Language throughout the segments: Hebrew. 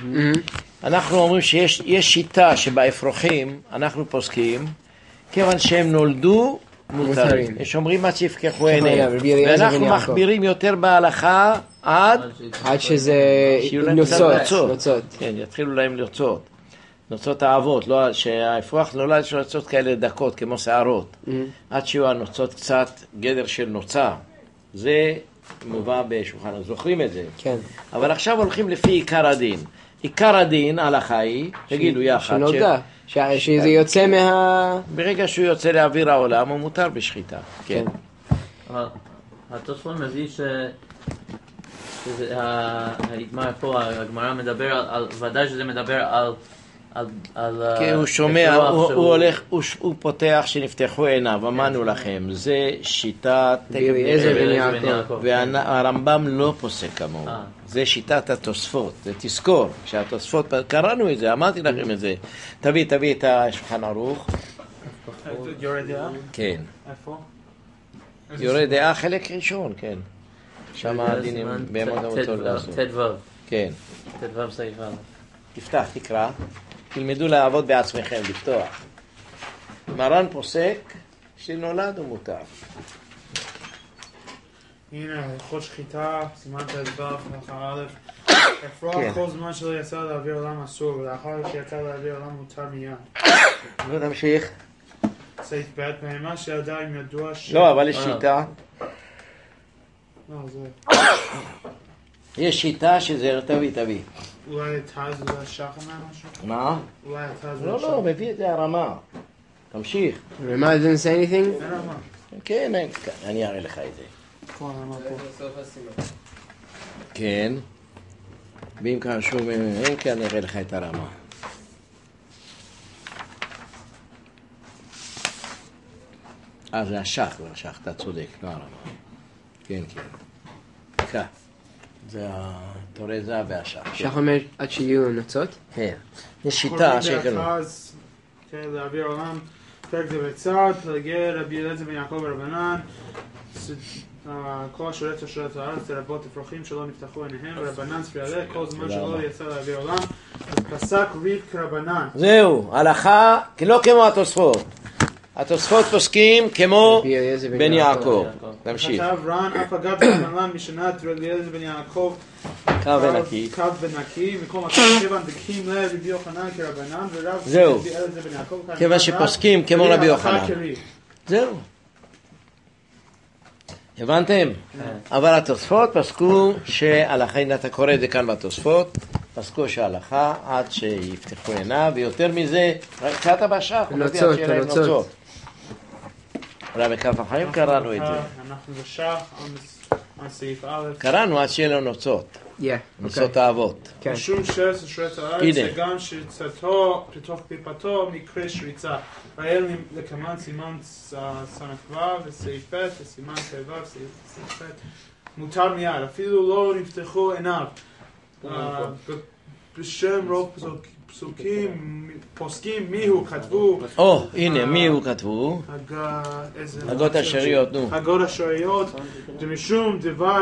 אנחנו אומרים שיש שיטה שבאפרוחים אנחנו פוסקים, כיוון שהם נולדו מותרים. יש אומרים עד שיפקחו עיניהם. ואנחנו מחבירים יותר בהלכה עד שזה נוצות. כן, יתחילו להם לרצות. נוצות האבות, לא שהאפרוח נולד של נוצות כאלה דקות, כמו שערות. עד שיהיו הנוצות קצת גדר של נוצה. זה מובא בשולחן, זוכרים את זה. כן. אבל עכשיו הולכים לפי עיקר הדין. עיקר הדין, ההלכה היא, תגידו יחד. שנולדה, שזה יוצא ברגע שהוא יוצא לאוויר העולם, הוא מותר בשחיטה. כן. אבל התוספות מביא מה פה, הגמרא מדבר על, ודאי שזה מדבר על כן, הוא שומע, הוא הולך, הוא פותח שנפתחו עיניו, אמרנו לכם, זה שיטת אליעזר בן יעקב. והרמב"ם לא פוסק כמוהו, זה שיטת התוספות, זה תזכור, כשהתוספות, קראנו את זה, אמרתי לכם את זה, תביא את השולחן ערוך. יורד דעה? כן. איפה? יורד דעה חלק ראשון, כן. שם הדינים בעמוד המוצאות לעשות. תדוו. כן. תדוו סעיפה. תפתח, תקרא. תלמדו לעבוד בעצמכם, לפתוח. מרן פוסק שנולד הוא מותר. הנה, הלכות שחיטה, סימן תדוו, הלכה א', אפרוח כל זמן שלא יצא לאוויר עולם אסור, ולאחר שיצא לאוויר עולם מותר מיד. לא נמשיך. סעיף ב', בהמה שעדיין ידוע לא, אבל יש שיטה. לא, זה... יש שיטה שזה, תביא. אולי תז זה שחר משהו? מה? אולי תז זה שחר. לא, מביא את זה הרמה. תמשיך. רמה didn't say anything? אין רמה. כן, אני אראה לך את זה. כל הרמה פה. כן. ואם כאן שוב, אין כאן אני אראה לך את הרמה. זה השח, אתה צודק, לא הרמה. כן. כך. זה התורי זהב והשח. שח אומר עד שיהיו נוצות? כן. יש שיטה שכאילו. כן, להעביר עולם. פרק זה בצד, פלגי רבי אליעזר בן יעקב ורבנן. כל השולט השולט הארץ, לרבות אפרוחים שלא נפתחו עיניהם, ורבנן ספירלה, כל זמן שלא יצא להעביר עולם. אז פסק ריב כרבנן. זהו, הלכה, לא כמו התוספות. התוספות פוסקים כמו בן יעקב. תמשיך. כתב רן, אף אגב רבנן משנת רבי אליעזר בן יעקב קו ונקי, מקום הקו כיוון דקים לרבי יוחנן כרבנן, ורב רבי אליעזר בן יעקב כיוון שפוסקים כמו רבי יוחנן. זהו. הבנתם? אבל התוספות פסקו שההלכה, הנה אתה קורא את זה כאן בתוספות, פסקו שההלכה עד שיפתחו עיניו, ויותר מזה, רק קצת בשח, נוצות. אולי בכף החיים קראנו את זה. אנחנו בשח, על סעיף א'. קראנו עד שיהיה לו נוצות. נוצות האבות. משום שרץ ושרץ הארץ, שגם שרצתו בתוך קליפתו מקרה שריצה. ראה לקמן סימן ס"ו וסעיף ב' וסימן ט"ו וסעיף ב'. מותר מיד, אפילו לא נפתחו עיניו. בשם רוב פסוקים, פוסקים, מיהו כתבו. הנה, מיהו כתבו. הגות השריות, נו. הגות השריות, דמשום דבר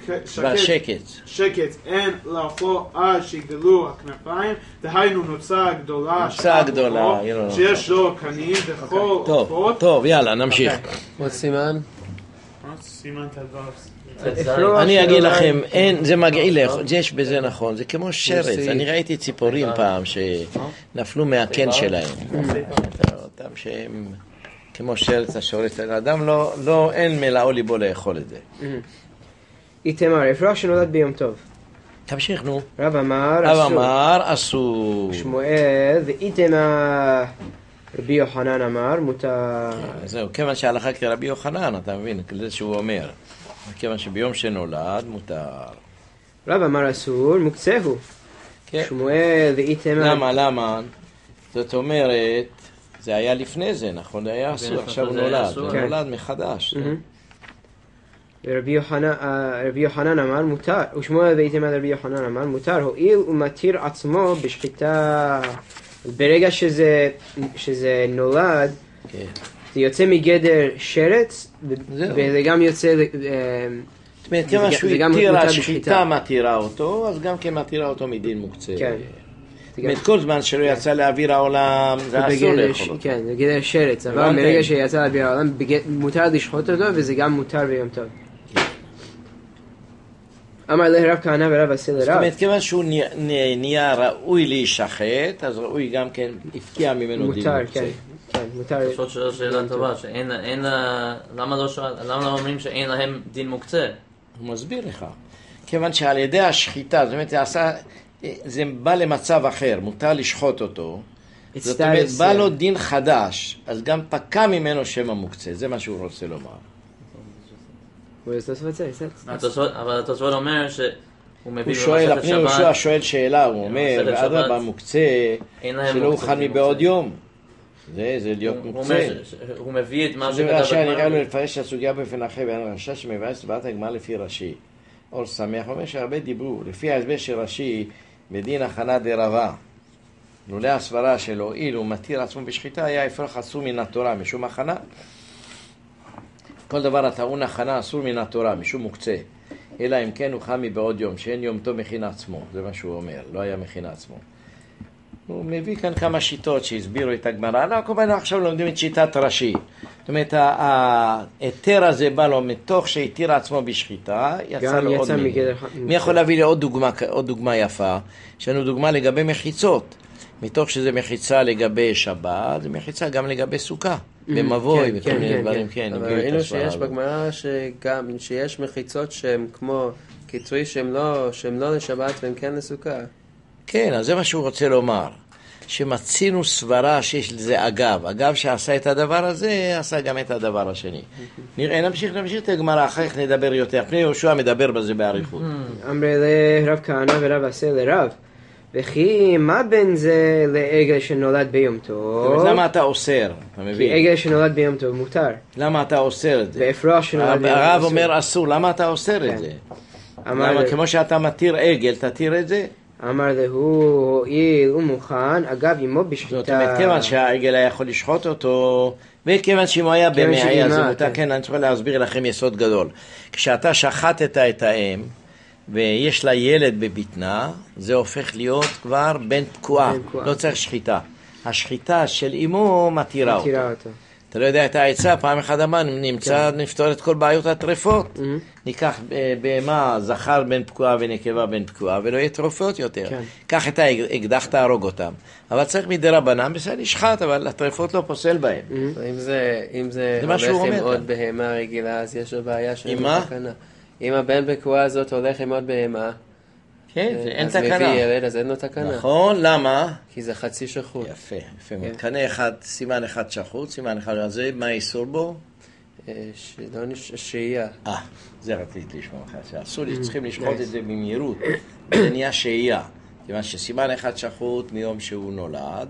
שקט, אין לאכלו עד שיגדלו הכנפיים, דהיינו נוצה גדולה, שיש לו קנים וכל עופות. טוב, יאללה, נמשיך. עוד סימן? סימן תדוו. אני אגיד לכם, אין, זה מגעיל, יש בזה נכון, זה כמו שרץ, אני ראיתי ציפורים פעם שנפלו מהקן שלהם, אותם שהם כמו שרץ השורץ, האדם לא, אין מלאו ליבו לאכול את זה. איתמר, אפרוח שנולד ביום טוב. תמשיך, נו. רב אמר אסור. שמואל, ואיתמר רבי יוחנן אמר, מותר. זהו, כיוון שההלכה כרבי יוחנן, אתה מבין, זה שהוא אומר. כיוון שביום שנולד מותר. רב אמר אסור, מוקצהו. שמואל ואיתמר. למה? זאת אומרת, זה היה לפני זה, נכון? זה היה אסור, עכשיו הוא נולד. הוא נולד מחדש. ורבי יוחנן אמר מותר, ושמואל ואיתמר רבי יוחנן אמר מותר, הואיל ומתיר עצמו בשחיטה. ברגע שזה נולד, זה יוצא מגדר שרץ, וזה גם יוצא זאת אומרת, כיוון שהוא התיר, השחיטה מתירה אותו, אז גם כן מתירה אותו מדין מוקצה. כן. זאת אומרת, כל זמן שלא יצא לאוויר העולם, זה אסור לאכול אותו. כן, זה בגדר שרץ, אבל מרגע שיצא לאוויר העולם, מותר לשחוט אותו, וזה גם מותר ביום טוב. אמר לרב כהנא ורב עשה לרב. זאת אומרת, כיוון שהוא נהיה ראוי להישחט, אז ראוי גם כן, הפקיע ממנו דין מוקצה. כן, מותר. פשוט שאלה טובה, למה לא אומרים שאין להם דין מוקצה? הוא מסביר לך. כיוון שעל ידי השחיטה, זאת אומרת, זה בא למצב אחר, מותר לשחוט אותו. זאת אומרת, בא לו דין חדש, אז גם פקע ממנו שם המוקצה, זה מה שהוא רוצה לומר. אבל התוספות אומר שהוא מביא במסכת שבת. הוא שואל שאלה, הוא אומר, ואדרבה מוקצה, שלא אוכל מבעוד יום. זה להיות מוקצה. הוא מביא את מה שכתב בגמרא. זה נראה לו לפרש הסוגיה באופן אחר, ואין רש"ש שמבאס את הגמרא לפי רש"י. אור שמח אומר שהרבה דיברו, לפי ההסבר של רש"י, בדין הכנה דרבה. לולא הסברה שלו, אילו מתיר עצמו בשחיטה, היה אפרוח אסור מן התורה, משום הכנה. כל דבר הטעון הכנה אסור מן התורה, משום מוקצה. אלא אם כן הוא חמי בעוד יום, שאין יום טוב מכין עצמו. זה מה שהוא אומר, לא היה מכין עצמו. הוא מביא כאן כמה שיטות שהסבירו את הגמרא. לא, כמובן עכשיו לומדים את שיטת רש"י. זאת אומרת, ההיתר הזה בא לו מתוך שהתיר עצמו בשחיטה, יצא לו עוד מיני. מי יכול להביא לי עוד דוגמה יפה? יש לנו דוגמה לגבי מחיצות. מתוך שזה מחיצה לגבי שבת, זה מחיצה גם לגבי סוכה. במבוי, וכל מיני דברים, כן. אבל ראינו שיש בגמרא שגם שיש מחיצות שהן כמו קיצורי שהן לא לשבת והן כן לסוכה. כן, אז זה מה שהוא רוצה לומר. שמצינו סברה שיש לזה אגב שעשה את הדבר הזה, עשה גם את הדבר השני. נראה, נמשיך את הגמרא, אחר כך נדבר יותר. פני יהושע מדבר בזה באריכות. אמר לרב כהנא ורב עשה לרב. וכי מה בין זה לעגל שנולד ביום טוב? למה אתה אוסר? כי עגל שנולד ביום טוב מותר. למה אתה אוסר את זה? ואפרוח שנולד ביום טוב הרב אומר אסור, למה אתה אוסר את זה? כמו שאתה מתיר עגל, תתיר את זה? אמר להוא, הואיל ומוכן, אגב עמו בשחיטה. זאת אומרת, כיוון שהעגל היה יכול לשחוט אותו, וכיוון שאם הוא היה במעי, אז מותר, כן, אני צריך להסביר לכם יסוד גדול. כשאתה שחטת את האם, ויש לה ילד בבטנה, זה הופך להיות כבר בן פקועה, לא צריך שחיטה. השחיטה של אמו מתירה אותו. אתה לא יודע את העצה, פעם אחד אמר, נפתור את כל בעיות הטרפות. ניקח בהמה זכר בן פקועה ונקבה בן פקועה, ולא יהיה טרפות יותר. קח את האקדח, תהרוג אותם. אבל צריך מדי רבנן, בסדר נשחט, אבל הטרפות לא פוסל בהם. אם זה הולך עם עוד בהמה רגילה, אז יש לו בעיה של תקנה. אם הבן פקועה הזאת הולך עם עוד בהמה, כן, אין אז תקנה. מביא ילד, אז אין לו תקנה. נכון, למה? כי זה חצי שחוט. יפה מאוד. קנה אחד, סימן אחד שחוט, סימן אחד, אז זה מה איסור בו? שהייה. זה רציתי לשמוע לך, שאסור צריכים לשחוט את זה במהירות, זה נהיה שהייה, כיוון שסימן אחד שחוט מיום שהוא נולד,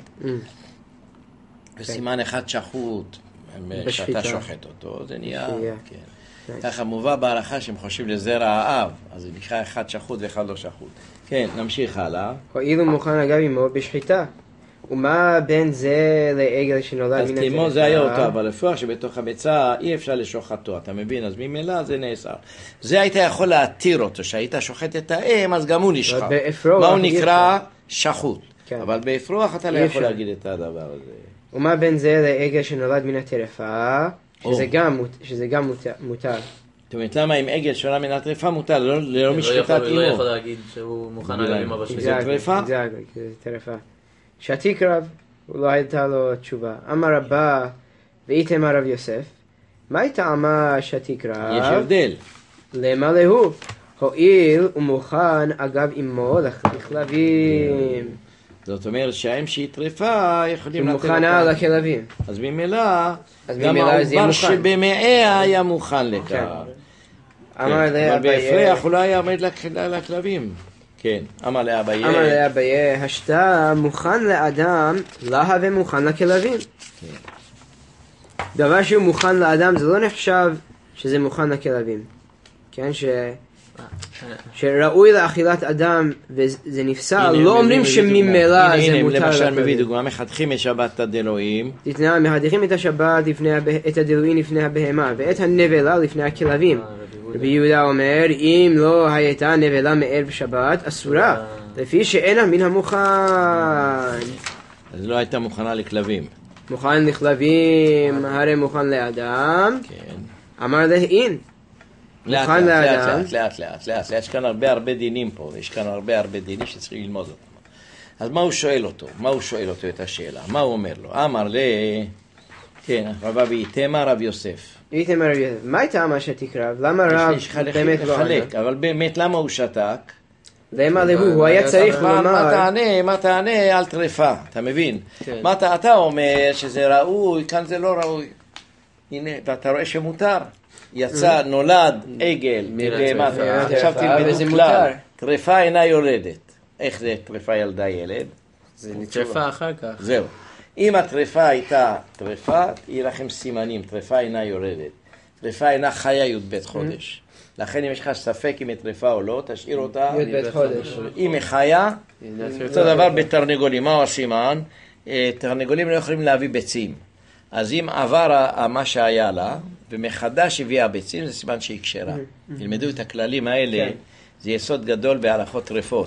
וסימן אחד שחוט כשאתה שוחט אותו, זה נהיה, כן. ככה מובא בהלכה שהם חושבים לזרע האב, אז זה נקרא אחד שחוט ואחד לא שחוט. כן, נמשיך הלאה. הואיל ומוכן אגב עמו בשחיטה. ומה בין זה לעגל שנולד מן הטרפה? אז כמו זה היה אותו, אבל לפוח שבתוך הביצה אי אפשר לשוחטו, אתה מבין? אז ממילא זה נאסר. זה היית יכול להתיר אותו, שהיית שוחט את האם, אז גם הוא נשחט. מה הוא נקרא? שחוט. אבל באפרוח אתה לא יכול להגיד את הדבר הזה. ומה בין זה לעגל שנולד מן הטרפה? שזה גם מותר. זאת אומרת, למה אם עגל שונה מן הטרפה מותר, לא משחטת אימו? לא יכול להגיד שהוא מוכן על אימו בשביל. זה טרפה? זה טרפה. שעתיק רב, הוא לא הייתה לו תשובה. אמר רבא, ואיתם הרב יוסף, מה הייתה טעמה שעתיק רב? יש הבדל. למה להוא? הואיל ומוכן אגב אמו לכלבים. זאת אומרת שהאם שהיא טרפה יכולים לתת אותה. מוכנה לכלבים. אז ממילא, גם העובר שבמאה היה מוכן לכך. אבל בהפרח הוא לא היה עומד לכלבים. כן, אמר לאביי. אמר לאביי, השתה מוכן לאדם, לה ומוכן לכלבים. דבר שהוא מוכן לאדם זה לא נחשב שזה מוכן לכלבים. כן, שראוי לאכילת אדם וזה נפסל, לא אומרים שממילא זה מותר. הנה, למשל מביא דוגמה, מחתכים את שבת הדלויים. מחתכים את השבת, את הדלויים לפני הבהמה, ואת הנבלה לפני הכלבים. רבי יהודה אומר, אם לא הייתה נבלה מערב שבת, אסורה, לפי שאינה מן המוכן. אז לא הייתה מוכנה לכלבים. מוכן לכלבים, הרי מוכן לאדם. כן. אמר להין. מוכן לאדם. לאט. יש כאן הרבה דינים פה, יש כאן הרבה דינים שצריכים ללמוד אותם. אז מה הוא שואל אותו את השאלה? מה הוא אומר לו? אמר כן, רבא ואיתמה רב יוסף. איתמה רב יוסף. מה הייתה מה שתקרב? למה רב באמת לא ענה? אבל באמת למה הוא שתק? למה הוא היה צריך לומר... מה תענה על טרפה, אתה מבין? מה אתה אומר שזה ראוי, כאן זה לא ראוי. הנה, ואתה רואה שמותר. יצא, נולד, עגל, עכשיו תלמדו כלל, טרפה אינה יולדת. איך זה טרפה ילדה ילד? זה נטרפה אחר כך. זהו. אם הטרפה הייתה טרפה, יהיה לכם סימנים, טרפה אינה יולדת. טרפה אינה חיה י"ב חודש. לכן אם יש לך ספק אם היא טרפה או לא, תשאיר אותה י"ב חודש. אם היא חיה, אותו דבר בתרנגולים. מהו הסימן? תרנגולים לא יכולים להביא ביצים. אז אם עבר מה שהיה לה, ומחדש הביאה ביצים, זה סימן שהיא כשרה. תלמדו את הכללים האלה, זה יסוד גדול בהלכות טרפות.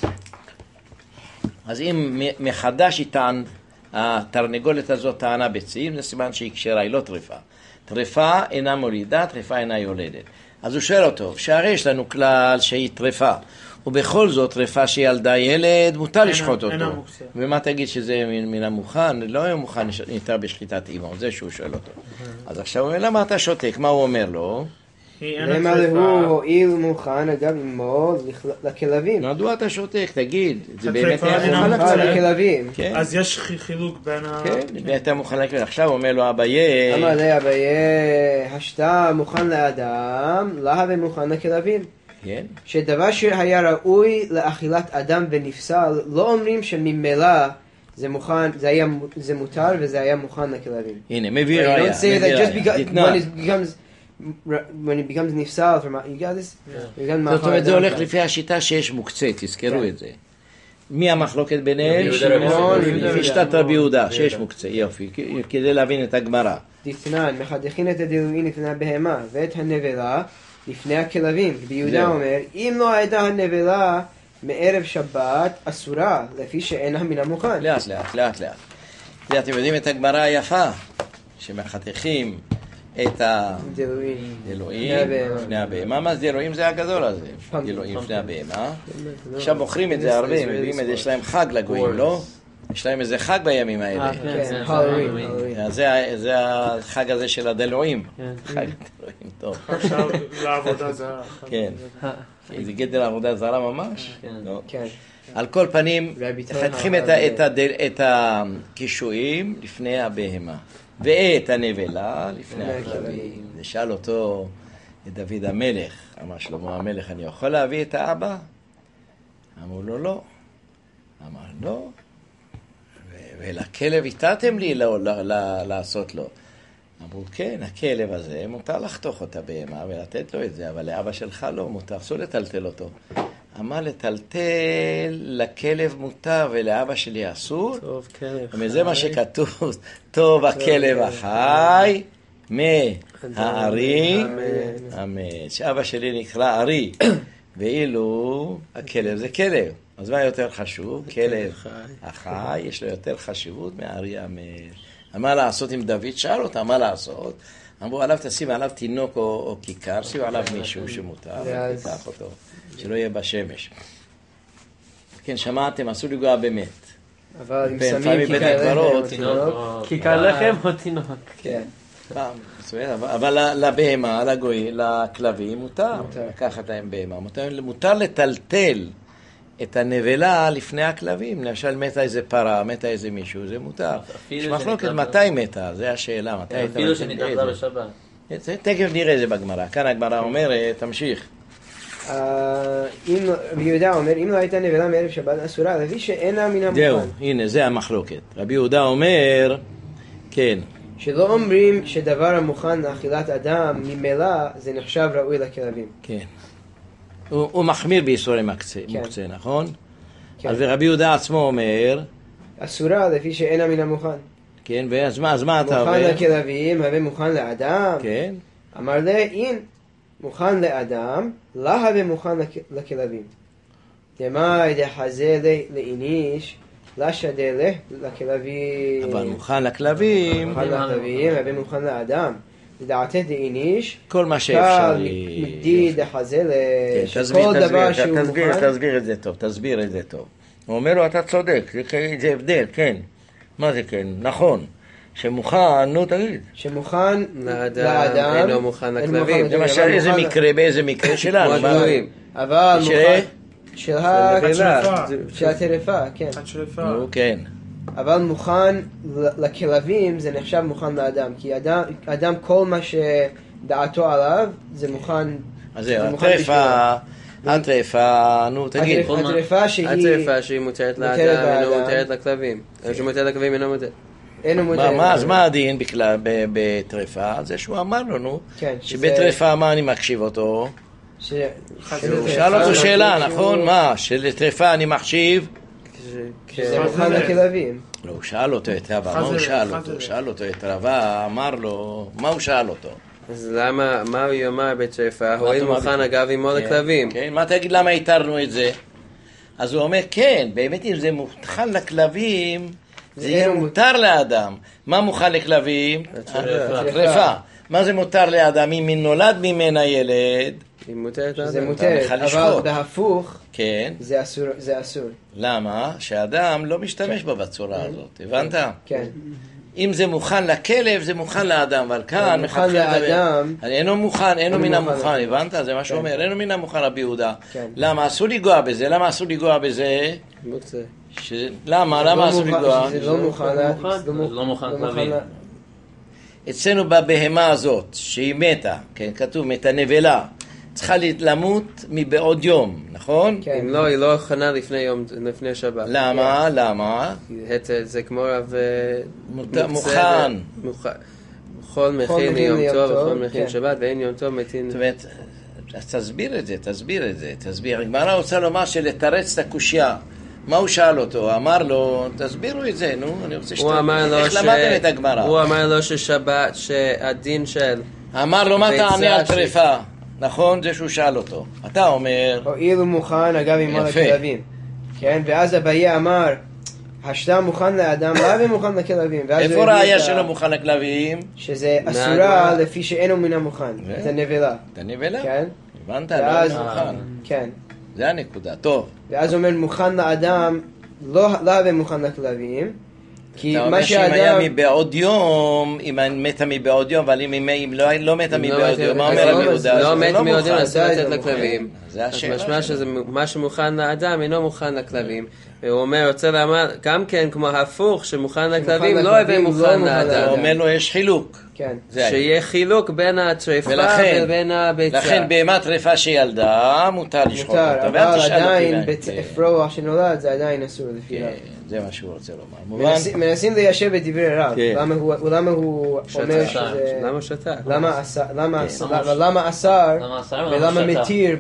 אז אם מחדש איתן, התרנגולת הזאת טענה ביצים, זה סימן שהיא כשרה, היא לא טרפה. טרפה אינה מולידה, טרפה אינה יולדת. אז הוא שואל אותו, שהרי יש לנו כלל שהיא טרפה, ובכל זאת טרפה שילדה ילד, מותר לשחוט אותו. ומה תגיד שזה מן המוכן? לא היה מוכן, ניתר בשחיטת אימו, זה שהוא שואל אותו. אז עכשיו הוא אומר, למה אתה שותק? מה הוא אומר לו? למה הוא הועיל מוכן, אגב, אמו לכלבים. מדוע אתה שותק? תגיד. זה באמת היה מוכן לכלבים. אז יש חילוק בין כן, אתה מוכן לכלבים. עכשיו הוא אומר לו, אביי. אמר לי, אביי, השתה מוכן לאדם, לה ומוכן לכלבים. כן. שדבר שהיה ראוי לאכילת אדם ונפסל, לא אומרים שממילא זה מוכן, זה מותר וזה היה מוכן לכלבים. הנה, מביא ראיה. when it becomes נפסל, you got this? זאת אומרת, זה הולך לפי השיטה שיש מוקצה, תזכרו את זה. מי המחלוקת ביניהם? לפי שיטת רבי יהודה, שיש מוקצה, יופי, כדי להבין את הגמרא. דתנן, מחדכין את הדילויים לפני הבהמה, ואת הנבלה לפני הכלבים. רבי יהודה אומר, אם לא הייתה הנבלה מערב שבת, אסורה, לפי שאינה מן המוכן. לאט. אתם יודעים את הגמרא היפה, שמחתכים את הדילויים לפני הבהמה. מה זה דילויים? זה הגדול הזה. דילויים לפני הבהמה. עכשיו מוכרים את זה הרבה, מביאים את זה, יש להם חג לגויים, לא? יש להם איזה חג בימים האלה. זה החג הזה של הדילויים. חג הדילויים, טוב. עכשיו לעבודה זרה. כן. זה גדר עבודה זרה ממש? כן. על כל פנים, חתכים את הקישואים לפני הבהמה. ואת הנבלה לפני הכלבים. נשאל אותו את דוד המלך, אמר שלמה המלך, אני יכול להביא את האבא? אמרו לו לא. אמר לא. ולכלב התרתם לי לעשות לו. אמרו כן, הכלב הזה מותר לחתוך אותה בהמה ולתת לו את זה, אבל לאבא שלך לא מותר, אסור לטלטל אותו. אמר לטלטל לכלב מותר ולאבא שלי אסור. טוב, כלב. וזה מה שכתוב, טוב הכלב החי מהארי המת. שאבא שלי נקרא ארי, ואילו הכלב זה כלב. אז מה יותר חשוב? כלב החי, יש לו יותר חשיבות מהארי המת. מה לעשות עם דוד? שאל אותה, מה לעשות? אמרו עליו תשים עליו תינוק או כיכר, שימו עליו מישהו שמותר, תיקח אותו, שלא יהיה בשמש. כן, שמעתם, אסור לגוע במת. אבל אם שמים כיכר לחם או תינוק. כן. אבל לבהמה, לגוי, לכלבים, מותר לקחת להם בהמה. מותר לטלטל את הנבלה לפני הכלבים. למשל מתה איזה פרה, מתה איזה מישהו, זה מותר. יש מחלוקת מתי מתה, זה השאלה. אפילו שנתרחלה בשבת. תכף נראה זה בגמרא. כאן הגמרא אומרת, תמשיך. רבי יהודה אומר, אם לא הייתה נבלה מערב שבת אסורה, לפי שאינה מן המוכן. זהו, הנה, זה המחלוקת. רבי יהודה אומר, כן. שלא אומרים שדבר המוכן לאכילת אדם ממילא זה נחשב ראוי לכלבים. כן. הוא מחמיר באיסורי מוקצה, נכון? אז רבי יהודה עצמו אומר, אסורה לפי שאינה מן המוכן. כן, אז מה אתה אומר? מוכן לכלבים, הרי מוכן לאדם. כן. אמר לה, אין. מוכן לאדם, לה ומוכן לכלבים. דמאי דחזה לאיניש, לה שדה לכלבים. אבל מוכן לכלבים. מוכן לכלבים, ומוכן לאדם. לדעתי דאיניש, כל מה שאפשר. מדי דחזה כל דבר שהוא מוכן. תסביר את זה טוב, תסביר את זה טוב. הוא אומר לו, אתה צודק, זה הבדל, כן. מה זה כן? נכון. שמוכן, נו תגיד. שמוכן לאדם, אינו מוכן לכלבים. למשל, איזה מקרה, באיזה מקרה שלנו. אבל מוכן של הטרפה, כן. נו, כן. אבל מוכן לכלבים זה נחשב מוכן לאדם, כי אדם כל מה שדעתו עליו זה מוכן. אז זהו, הטרפה, נו תגיד. הטרפה שהיא מותרת לאדם, אינו מותרת לכלבים. שמותרת לכלבים אינו מותרת. אז מה הדין בטרפה? זה שהוא אמר לנו, שבטרפה מה אני מקשיב אותו? שאל אותו שאלה, נכון? מה? שלטרפה אני מקשיב? שזה מוכן לכלבים. לא, הוא שאל אותו את רבה, מה הוא שאל אותו? הוא שאל אותו את רבה, אמר לו, מה הוא שאל אותו? אז למה, מה הוא יאמר בטרפה? הוא היה מוכן אגב עמו לכלבים. כן, מה תגיד למה התרנו את זה? אז הוא אומר, כן, באמת אם זה מוכן לכלבים, זה יהיה מותר לאדם. מה מוכן לכלבים? הטרפה. מה זה מותר לאדם? אם נולד ממנה ילד, היא מותרת לאדם. זה מותרת, אבל בהפוך, זה אסור. למה? שהאדם לא משתמש בה בצורה הזאת, הבנת? כן. אם זה מוכן לכלב, זה מוכן לאדם, אבל כאן מוכן לאדם. אינו מוכן, אינו מן המוכן, הבנת? זה מה שאומר, אינו מן המוכן רבי יהודה. למה? אסור לגוע בזה, למה אסור לגוע בזה? מוקצה. למה אסור לגוע? זה לא מוכן לכלבים. אצלנו בבהמה הזאת, שהיא מתה, כן, כתוב, מתה נבלה, צריכה למות מבעוד יום, נכון? אם לא, היא לא הכנה לפני שבת. למה? למה? זה כמו רב מוכן. כל מכין יום טוב וכל מכין שבת, ואין יום טוב מתין. זאת אומרת, תסביר את זה. הגמרא רוצה לומר שלתרץ את הקושיה. מה הוא שאל אותו? אמר לו, תסבירו את זה, נו, אני רוצה איך למדתם את הגמרא? הוא אמר לו ששבת, שהדין של... אמר לו, מה תענה על טרפה? נכון? זה שהוא שאל אותו. אתה אומר... הואיל הוא מוכן, אגב, עם על הכלבים. כן, ואז אביי אמר, השתה מוכן לאדם, לא ומוכן לכלבים. איפה ראיה שלא מוכן לכלבים? שזה אסורה לפי שאינו מן המוכן. את הנבלה. את הנבלה? כן. הבנת? לא מוכן. כן. זה הנקודה, טוב. ואז אומר מוכן לאדם, לא ומוכן לכלבים. אתה אומר שאם היה מבעוד יום, אם מתה מבעוד יום, אבל אם לא מתה מבעוד יום, מה אומר רבי יהודה? לא מת מבעוד יום, אז לתת לכלבים. זה השאלה. אז משמע שזה מה שמוכן לאדם אינו מוכן לכלבים. והוא אומר, רוצה לומר, גם כן כמו הפוך, שמוכן לכלבים, לא הבא מוכן לאדם. הוא אומר לו, יש חילוק. שיהיה חילוק בין הטרפה ובין הביצה. לכן בהמה טרפה שילדה, מותר לשחוט אותה. אבל עדיין, אפרוח שנולד, זה עדיין אסור לפי רב. זה מה שהוא רוצה לומר. מנסים ליישב את דברי רב. למה הוא אומר שזה... למה שתה? למה אסר ולמה מתיר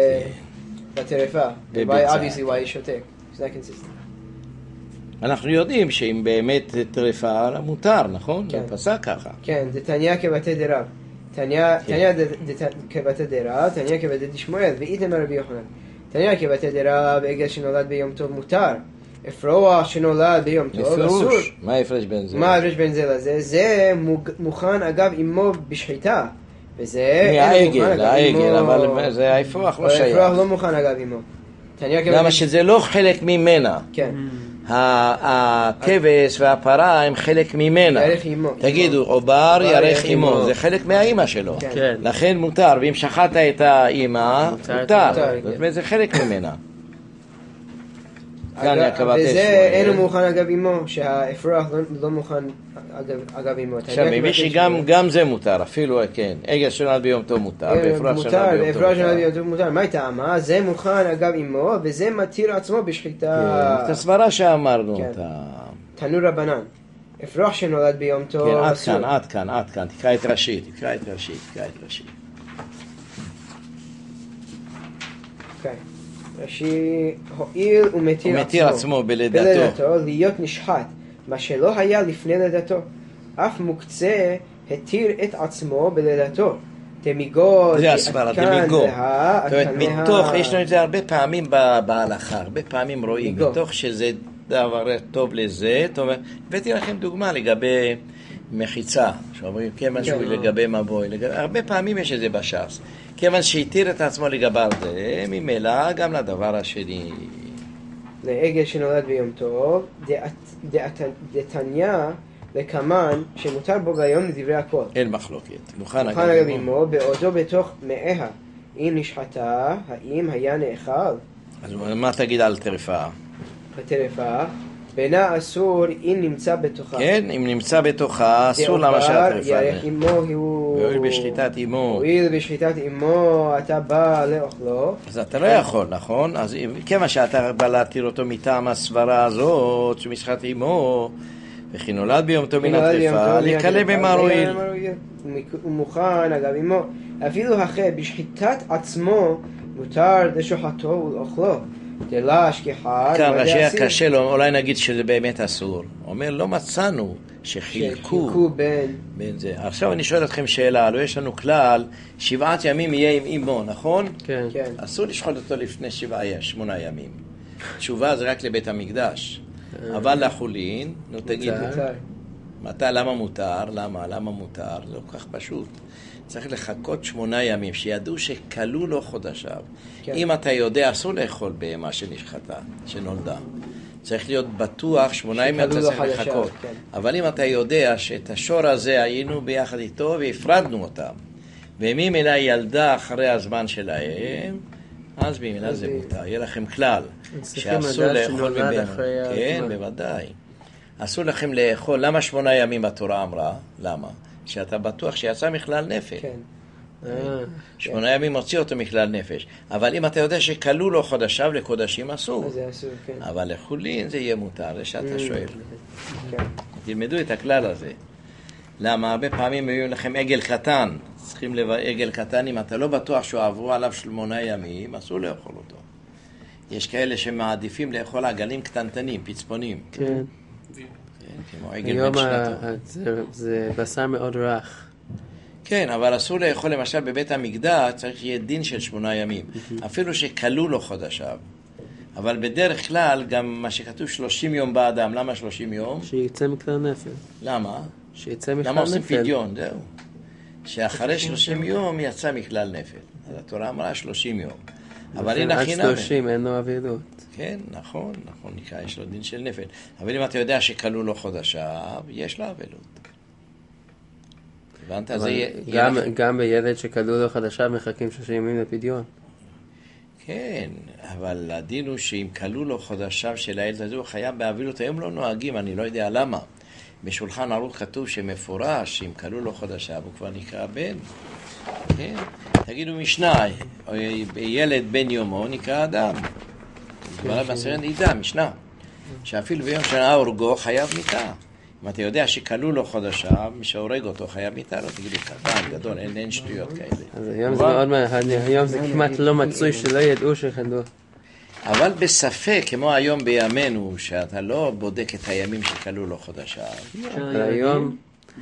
בטרפה. obviously why he שותק. It's not consistent. אנחנו יודעים שאם באמת טרפה, מותר, נכון? זה פסק ככה. כן, זה תניא כבתי דרב. תניא כבתי דרב, תניא כבתי דשמואל, ואיתם רבי יוחנן. תניא כבתי דרב, עגל שנולד ביום טוב מותר. אפרוח שנולד ביום טוב אסור. מה ההפרש בין זה? מה ההפרש בין זה לזה? זה מוכן אגב עמו בשחיטה. וזה... העגל, אבל זה האפרוח לא שייך. האפרוח לא מוכן אגב עמו. למה שזה לא חלק ממנה. כן. הכבש והפרה הם חלק ממנה. תגידו, עובר ירך עמו, זה חלק מהאימא שלו. לכן מותר, ואם שחטת את האימא, מותר. זאת אומרת, זה חלק ממנה. וזה אינו מוכן אגב עמו, שהאפרוח לא מוכן אגב עמו. עכשיו, מביא שגם זה מותר, אפילו, כן, עגל שנולד ביום טוב מותר, ואפרוח שנולד ביום טוב מותר. מה הייתה אמה? זה מוכן אגב עמו, וזה מתיר עצמו בשחיטה. את הסברה שאמרנו אותה. תנו רבנן. אפרוח שנולד ביום טוב אסור. עד כאן. תקרא את רש"י. רש"י הואיל ומתיר עצמו בלידתו להיות נשחט, מה שלא היה לפני לידתו. אף מוקצה התיר את עצמו בלידתו. דמיגו, זה הסברה, דמיגו. מתוך, יש לנו את זה הרבה פעמים בהלכה, הרבה פעמים רואים, מתוך שזה דבר טוב לזה, הבאתי לכם דוגמה לגבי מחיצה, שאומרים כיוון שהוא לגבי מבוי, הרבה פעמים יש את זה בש"ס, כיוון שהתיר את עצמו לגבר זה, ממילא גם לדבר השני. לעגל שנולד ביום טוב, דתניא לקמן שמותר בו ביום לדברי הכל. אין מחלוקת. מוכן אגב אמו, בעודו בתוך מאיה. אם נשחטה, האם היה נאכל? אז מה תגיד על טרפה? בטרפה, בינה אסור אם נמצא בתוכה. כן, אם נמצא בתוכה, אסור למה שהטרפה. ירח אמו הוא... והואיל בשחיטת אמו. הואיל בשחיטת אמו, אתה בא לאוכלו. אז אתה לא יכול, נכון? אז כמה שאתה בא להתיר אותו מטעם הסברה הזאת, שמשחט אמו, וכי נולד ביום טוב מן הטרפה, להיקלה במה הואיל. הוא מוכן, אגב אמו, אפילו אחרי בשחיטת עצמו, מותר לשוחטו ולאוכלו. כאן ראשי הקשה לו, אולי נגיד שזה באמת אסור. הוא אומר, לא מצאנו שחילקו בין זה. עכשיו אני שואל אתכם שאלה, לא יש לנו כלל, 7 ימים יהיה עם אמו, נכון? כן. אסור לשחוט אותו לפני 8 ימים. תשובה זה רק לבית המקדש. אבל לחולין, נו תגיד, למה מותר? למה מותר? זה לא כל כך פשוט. צריך לחכות 8 ימים, שידעו שקלו לו חודשיו. כן. אם אתה יודע, אסור לאכול בהמה שנשחטה, שנולדה. צריך להיות בטוח, 8 ימים אתה צריך לחכות. כן. אבל אם אתה יודע שאת השור הזה היינו ביחד איתו והפרדנו אותם, וממילא ילדה אחרי הזמן שלהם, אז ממילא זה מותר. יהיה לכם כלל, שאסור לאכול מבהמה. כן, בוודאי. אסור לכם לאכול. למה 8 ימים בתורה אמרה? למה? שאתה בטוח שיצא מכלל נפש. כן. 8 ימים מוציא אותו מכלל נפש. אבל אם אתה יודע שקלו לו חודשיו לקודשים אסור. זה אסור, כן. אבל לחולין זה יהיה מותר, זה שאתה שואל. תלמדו את הכלל הזה. למה? הרבה פעמים מביאים לכם עגל קטן. צריכים עגל קטן, אם אתה לא בטוח שהוא עברו עליו 8 ימים, אסור לאכול אותו. יש כאלה שמעדיפים לאכול עגלים קטנטנים, פצפונים. כן. היום זה בשר מאוד רך. כן, אבל אסור לאכול למשל בבית המקדש, צריך שיהיה דין של 8 ימים. אפילו שקלו לו חודשיו. אבל בדרך כלל גם מה שכתוב 30 יום באדם, למה 30 יום? שיצא מכלל נפל. למה? שיצא מכלל נפל. למה עושים פדיון? זהו. שאחרי 30 יום יצא מכלל נפל. אז התורה אמרה 30 יום. אבל הנה חינם. עד 30 אין לו אבילות. כן, נכון, נקרא, יש לו דין של נפל. אבל אם אתה יודע שקלו לו חודשיו, יש לו אבילות. הבנת? גם בילד שקלו לו חודשיו מחכים 30 ימים לפדיון. כן, אבל הדין הוא שאם קלו לו חודשיו של הילד הזה, הוא חייב באבילות. היום לא נוהגים, אני לא יודע למה. בשולחן ערוך כתוב שמפורש, אם קלו לו חודשיו, הוא כבר נקרא בן. כן? תגידו משנה, ילד בן יומו נקרא אדם. גמרא במסכת נידה, משנה. שאפילו ביום שנה הורגו חייב מיתה. אם אתה יודע שקלו לו חודשיו, מי שהורג אותו חייב מיתה, לא תגידו קטן, גדול, אין שטויות כאלה. אז היום זה מאוד מעניין, היום זה כמעט לא מצוי שלא ידעו שחדו. אבל בספק, כמו היום בימינו, שאתה לא בודק את הימים שקלו לו חודשיו. היום...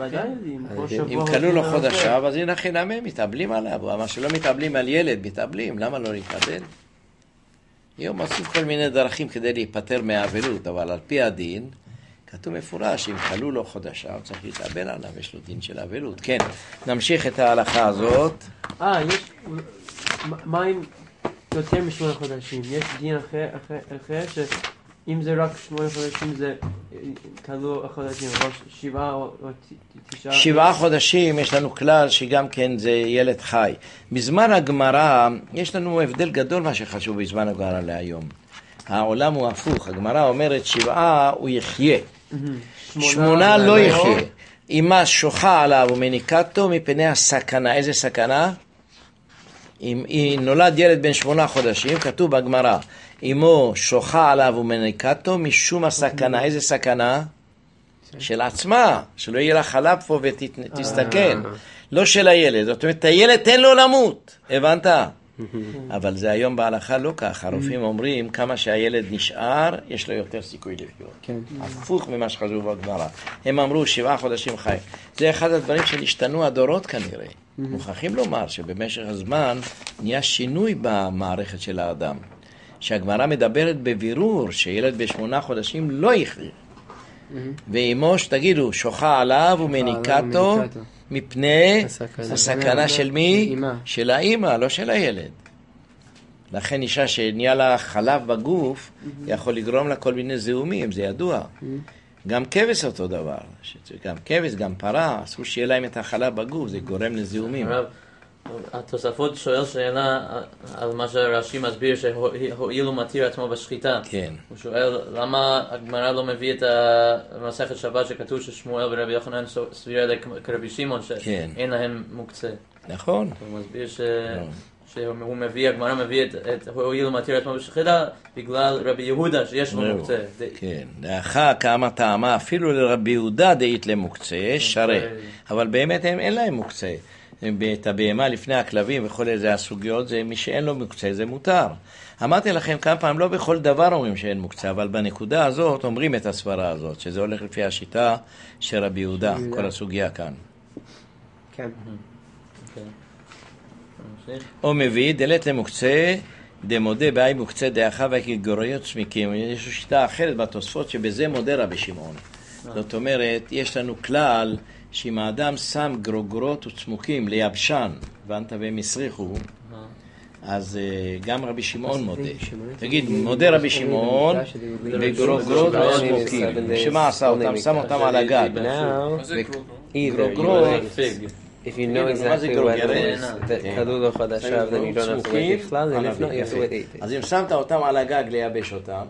אם קלו לו חודשיו, אז הנה חינם הם מתאבלים עליו. מה שלא מתאבלים על ילד, מתאבלים. למה לא להתאבל? היום עושים כל מיני דרכים כדי להיפטר מהאבלות, אבל על פי הדין, כתוב מפורש, אם קלו לו חודשיו, צריך להתאבל עליו, יש לו דין של אבלות. כן, נמשיך את ההלכה הזאת. יש... מה אם יותר מ8 חודשים? יש דין אחר שאם זה רק 8 חודשים זה קלו החודשים, או 7 או 9... 7 חודשים יש לנו כלל שגם כן זה ילד חי. בזמן הגמרא, יש לנו הבדל גדול מה שחשוב בזמן הגמרא להיום. העולם הוא הפוך, הגמרא אומרת 7 הוא יחיה, 8 לא יחיה. אמא שוחה עליו ומניקתו מפני הסכנה. איזה סכנה? אם נולד ילד בן 8 חודשים, כתוב בגמרא, אמו שוחה עליו ומניקתו משום הסכנה. איזה סכנה? של עצמה, שלא יהיה לה חלב פה ותסתכן. לא של הילד. זאת אומרת, הילד תן לו למות. הבנת? אבל זה היום בהלכה לא כך. הרופאים אומרים, כמה שהילד נשאר, יש לו יותר סיכוי לחיות. הפוך ממה שחשוב בגמרא. הם אמרו 7 חודשים חי. זה אחד הדברים שנשתנו הדורות כנראה. מוכרחים לומר שבמשך הזמן נהיה שינוי במערכת של האדם. שהגמרא מדברת בבירור שילד ב8 חודשים לא יכריע. ואמו שתגידו, שוחה עליו ומניקתו מפני הסכנה של מי? של האמא, לא של הילד. לכן אישה שנהיה לה חלב בגוף, יכול לגרום לה כל מיני זיהומים, זה ידוע. גם כבש אותו דבר. גם כבש, גם פרה, אסור שיהיה להם את החלב בגוף, זה גורם לזיהומים. התוספות שואל שאלה על מה שרש"י מסביר שהואיל ומתיר עצמו בשחיטה. כן. הוא שואל למה הגמרא לא מביא את המסכת שבת שכתוב ששמואל ורבי יוחנן סבירה כרבי שמעון שאין להם מוקצה. נכון. הוא מסביר שהוא מביא, הגמרא מביא את הואיל ומתיר עצמו בשחיטה בגלל רבי יהודה שיש לו מוקצה. כן. לאחר כמה טעמה אפילו לרבי יהודה דאית למוקצה, שרה. אבל באמת אין להם מוקצה. את הבהמה לפני הכלבים וכל איזה הסוגיות, זה מי שאין לו מוקצה, זה מותר. אמרתי לכם כמה פעם, לא בכל דבר אומרים שאין מוקצה, אבל בנקודה הזאת אומרים את הסברה הזאת, שזה הולך לפי השיטה של רבי יהודה, כל הסוגיה כאן. כן. או מביא, דלת למוקצה, דמודה באי מוקצה דאחה וכגוריות צמיקים. יש שיטה אחרת בתוספות שבזה מודה רבי שמעון. זאת אומרת, יש לנו כלל, שאם האדם שם גרוגרות וצמוקים ליבשן, הבנת, והם הסריחו, אז גם רבי שמעון מודה. תגיד, מודה רבי שמעון בגרוגרות וצמוקים. שמה עשה אותם? שם אותם על הגג. גרוגרות. If you know exactly when כלו לו חדשה, then you don't have to wait בכלל, and if not, you have to wait 8 days. אז אם שמת אותם על הגג לייבש אותם,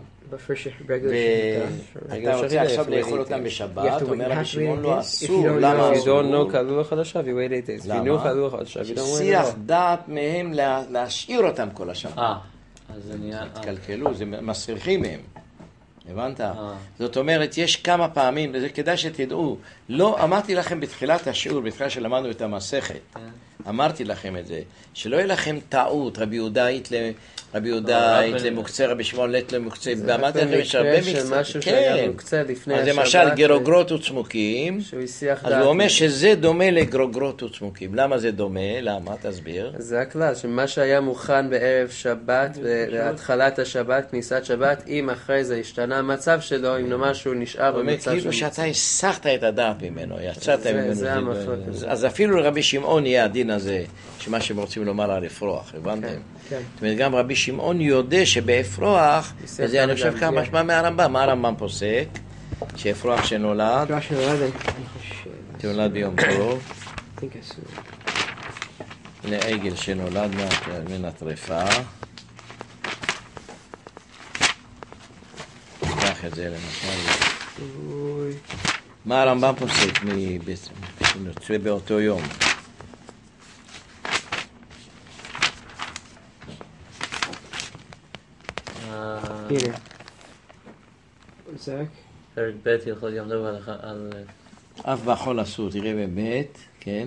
ואתה רוצה עכשיו לאכול אותם בשבת, אומר רבי שמעון לא אסור. למה If you אסור? don't know כלו לו חדשה, you wait 8 days. If you know כלו לו חדשה, you don't wait 8 days. שיח דעת מהם להשאיר אותם כל השבת. אז זה נהיה... תקלקלו, זה מסריחים מהם. הבנת? זאת אומרת, יש כמה פעמים, וזה כדאי שתדעו, לא, אמרתי לכם בתחילת השיעור, בתחילה שלמדנו את המסכת, אמרתי לכם את זה, שלא יהיה לכם טעות, רבי יהודה היית למוקצה, רבי שמעון לית למוקצה, ואמרתי לכם, יש הרבה מקצה, אז למשל גרוגרות וצמוקים, אז הוא אומר שזה דומה לגרוגרות וצמוקים. למה זה דומה? למה? תסביר. זה הכלל, שמה שהיה מוכן בערב שבת, בהתחלת השבת, כניסת שבת, אם אחרי זה השתנה המצב שלו, אם נאמר שהוא נשאר במצב שלו. כאילו שאתה הסחת את הדעת ממנו, יצאת ממנו. אז אפילו לרבי שמעון יהיה הדין הזה, שמה שהם רוצים לומר על אפרוח, הבנתם? זאת אומרת, גם רבי שמעון יודע שבאפרוח, וזה אני חושב כמה משמע מהרמב"ם. מה הרמב"ם פוסק? שאפרוח שנולד, שנולד ביום טוב, הנה עגל שנולד מן הטרפה, ניקח את זה למשל. מה הרמב"ם פוסק שנוצא באותו יום? הנה. זק. פרק ב' יכול גם לדבר על... אף בחול אסור, תראה בבית, כן?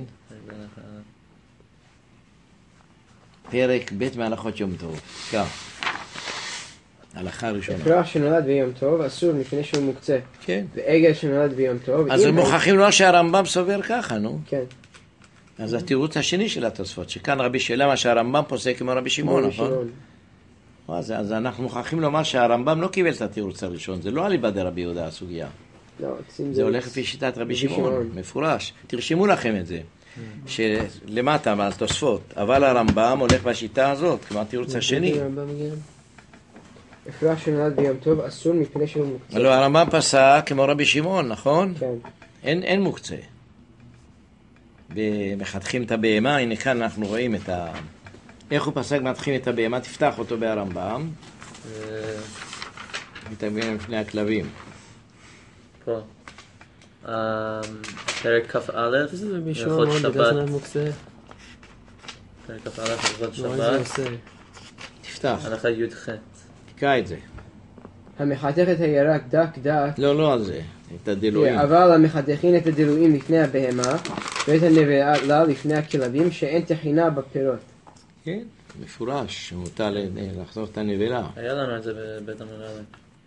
פרק ב' מהלכות יום טוב. כך. הלכה ראשונה. אפרוח שנולד ביום טוב אסור מפני שהוא מוקצה. כן. ועגל שנולד ביום טוב. אז הם מוכרחים לו שהרמב"ם סובר ככה, נו. כן. אז התירוץ השני של התוספות, שכאן רבי שלמה שהרמב"ם פוסק כמו רבי שמעון, נכון? אז אנחנו מוכרחים לומר שהרמב"ם לא קיבל את התירוץ הראשון, זה לא אליבא דרבי יהודה הסוגיה. זה הולך לפי שיטת רבי שמעון, מפורש. תרשמו לכם את זה, שלמטה על תוספות, אבל הרמב"ם הולך בשיטה הזאת, כמו התירוץ השני. אפרוח שנולד ביום טוב אסור מפני שהוא מוקצה. לא, הרמב"ם פסק כמו רבי שמעון, נכון? כן. אין מוקצה. ומחתכים את הבהמה, הנה כאן אנחנו רואים את ה... איך הוא פסק מתחיל את הבהמה, תפתח אותו בהרמב"ם. מתאגן לפני הכלבים. פה. פרק כ"א, הלכות שבת. פרק כ"א, הלכות שבת. תפתח. הלכה י"ח. תקרא את זה. המחתך את הירק דק. לא על זה, את הדילויים. אבל המחתכין את הדילויים לפני הבהמה, ואת הנבלה לפני הכלבים, שאין תחינה בפירות. כן, מפורש, שמותר לחתוך את הנבלה. היה לנו את זה בבית המנהל.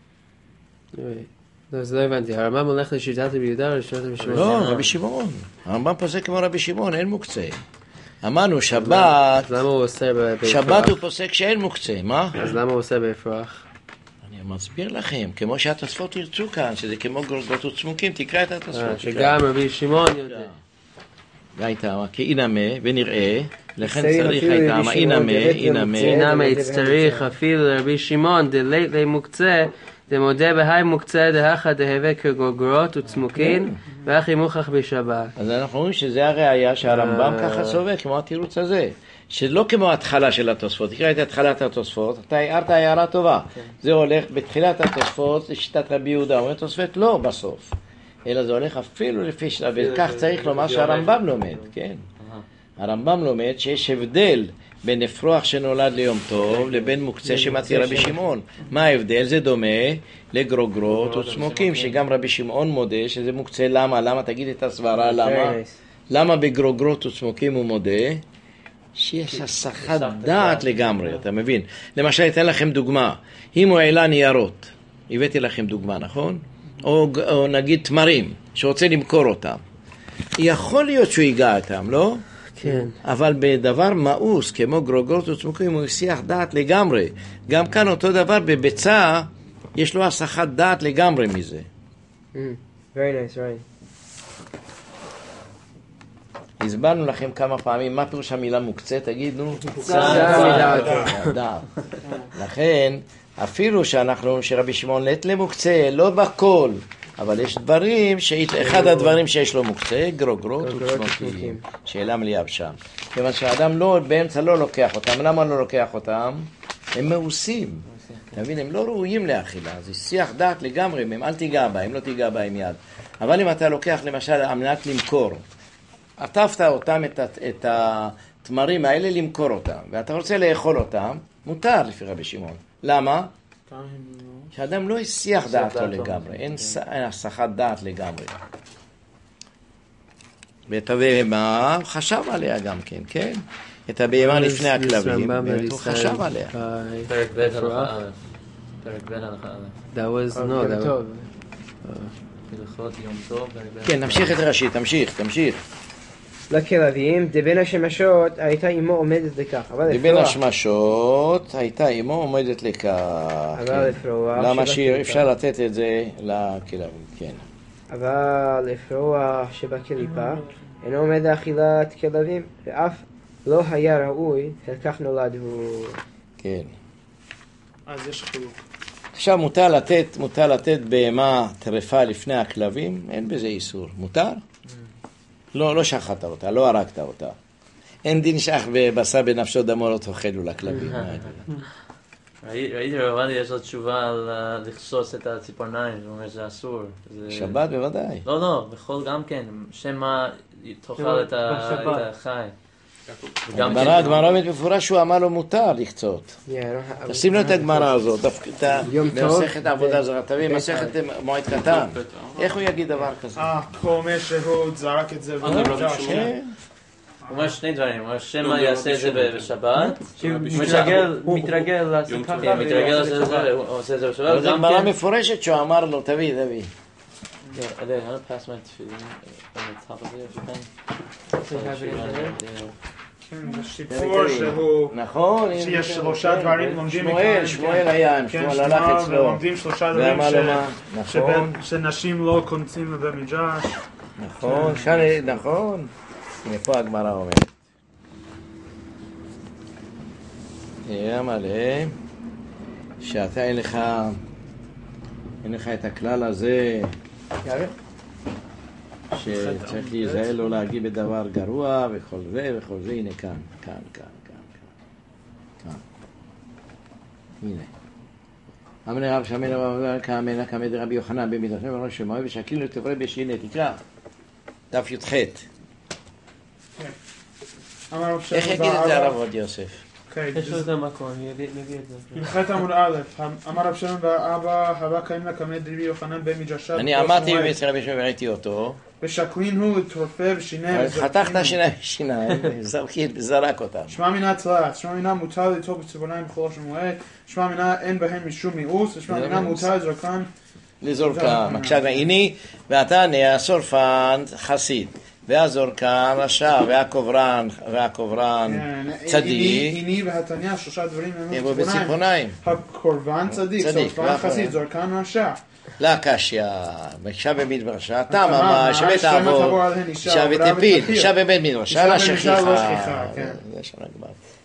לא, זה לא הבנתי. הרמב"ם הולך לשיטת רבי יהודה או לשיטת רבי שמעון? לא, רבי שמעון. הרמב"ם פוסק כמו רבי שמעון, אין מוקצה. אמרנו שבת, אז למה הוא עושה בהפרח? שבת הוא פוסק שאין מוקצה, מה? אז למה הוא עושה בהפרח? אני מסביר לכם, כמו שהתוספות ירצו כאן, שזה כמו גרוגרות וצמוקים, תקרא את התוספות. שגם רבי שמעון יודע. הייתה, כי אינמה ונראה, לכן צריך הייתה, אינמה, צריך אפילו רבי שמעון דלית למוקצה, דמודה בהי מוקצה דהכה דהווה כגרוגרות וצמוקין, ואחי מוכח בשבת. אז אנחנו רואים שזה הראייה שהרמב"ם ככה סובר, כמו התירוץ הזה. שלא כמו ההתחלה של התוספות, תקרא את התחלת התוספות, אתה הערת הערה טובה. זה הולך בתחילת התוספות לשיטת רבי יהודה, אומר תוספות לא בסוף. אלא זה הולך אפילו לפי שלב, וכך צריך לומר שהרמב"ם לומד, כן? הרמב"ם לומד שיש הבדל בין אפרוח שנולד ליום טוב לבין מוקצה שמציע רבי שמעון. מה ההבדל? זה דומה לגרוגרות וצמוקים, שגם רבי שמעון מודה שזה מוקצה. למה? למה? תגיד את הסברה, למה? למה בגרוגרות וצמוקים הוא מודה? שיש הסחת דעת לגמרי, אתה מבין? למשל, אתן לכם דוגמה. אם הוא העלה ניירות, הבאתי לכם דוגמה, נכון? או נגיד תמרים, שרוצה למכור אותם. יכול להיות שהוא ייגע אותם, לא? כן. אבל בדבר מאוס, כמו גרוגרות וצמוקים, הוא יסיח דעת לגמרי. גם כאן אותו דבר, בביצה, יש לו הסחת דעת לגמרי מזה. Very nice, right. הסברנו לכם כמה פעמים, מה פירוש המילה מוקצה? תגידו. דעת. לכן, אפילו שאנחנו, שרבי שמעון לית למוקצה, לא בכל, אבל יש דברים, אחד הדברים שיש לו מוקצה, גרוגרות וצמוקים, שאלה מלייבשה. כיוון שהאדם לא, באמצע לא לוקח אותם. למה לא לוקח אותם? הם מאוסים. אתה מבין, הם לא ראויים לאכילה. זה שיח דעת לגמרי, הם אל תיגע בהם, לא תיגע בהם יד. אבל אם אתה לוקח למשל על מנת למכור, עטפת אותם, את התמרים האלה, למכור אותם, ואתה רוצה לאכול אותם, מותר לפי רבי שמעון. למה? שאדם לא יסיח דעתו לגמרי, אין הסחת דעת לגמרי. ואת הבהמה חשב עליה גם כן, כן? את הבהמה לפני הכלבים, הוא חשב עליה. פרק ב' הלכה א'. פרק ב' הלכה א'. That was, no, that was... הלכות יום טוב. כן, נמשיך את רש"י, תמשיך. לכלבים, דבין השמשות הייתה אמו עומדת לכך. דבין השמשות הייתה אמו עומדת לכך. אבל אפרוח. למה שאפשר לתת את זה לכלבים, כן. אבל אפרוח שבקליפה אינו עומד לאכילת כלבים, ואף לא היה ראוי, לכך נולד הוא. כן. אז יש חילוק. עכשיו מותר לתת בהמה טרפה לפני הכלבים, אין בזה איסור. מותר? לא שחטת אותה, לא הרגת אותה. אין דין שח ובשר בנפשו דמו לא תאכלו לכלבים. ראיתי רבנדי, יש לו תשובה על לחסוס את הציפורניים, הוא אומר שזה אסור. שבת בוודאי. לא, בכל גם כן, שמה תאכל את החי. הגמרא אומרת מפורש שהוא אמר לו מותר לקצות. תשים לו את הגמרא הזאת, במסכת העבודה זרה, תביא מסכת מועד קטן. איך הוא יגיד דבר כזה? הוא אומר שהוא זרק את זה ונרגש. הוא אומר שני דברים, הוא אומר שמה יעשה את זה בשבת, מתרגל לעשות ככה, מתרגל לעשות את זה בשבת. אבל זו גמרא מפורשת שהוא אמר לו, תביא. Yeah, I did. I'm gonna pass my tefillin on the top of it if you can. כן, בשיפור שהוא... נכון. שיש שלושה דברים לומדים מכאן. שמואל היה, שמואל הלך אצלו. ולומדים שלושה דברים שנשים לא קונצים במדרש. נכון, נכון. הנה פה הגמרא אומרת. תראה מלא, שאתה אין לך את הכלל הזה, שצריך להיזהר לא להגיב בדבר גרוע וכל זה, הנה כאן. הנה. אמר רב שמעון רב כאמנה כמד רבי יוחנן במידת ראש שמואל ושקיל לתברא בשינה, תקרא דף י"ח. איך יגיד את זה הרב עוד יוסף? יש לו את המקום, נביא את זה. הלכת עמוד א', אמר רב שמעון ואבא הבא כאמנה כמד רבי יוחנן במדרשה. אני עמדתי בבית רבי שמעון וראיתי אותו. ושקלין הוא לטרופר בשיניים. חתכת שיניים, זרק אותם. שמע מינה צלעת, שמע מינה מותר ליטול בציפורניים בכל שמועד, שמע מינה אין בהם משום מיאוס, ושמע מינה מותר לזרקן. לזורקן. עכשיו הנה, ואתה נהיה סורפן חסיד. והזורקן רשע, והקוברן צדיק. עיני והתניא, שלושה דברים הם בציפורניים. הקורבן צדיק, זורקן חסיד, זורקן רשע. לא קשיא, ואישה בבית מדרשה, תמה, שבית תעבור, אישה ותפיל, אישה בבית מדרשה, לא שכיחה. זה שנה גמר.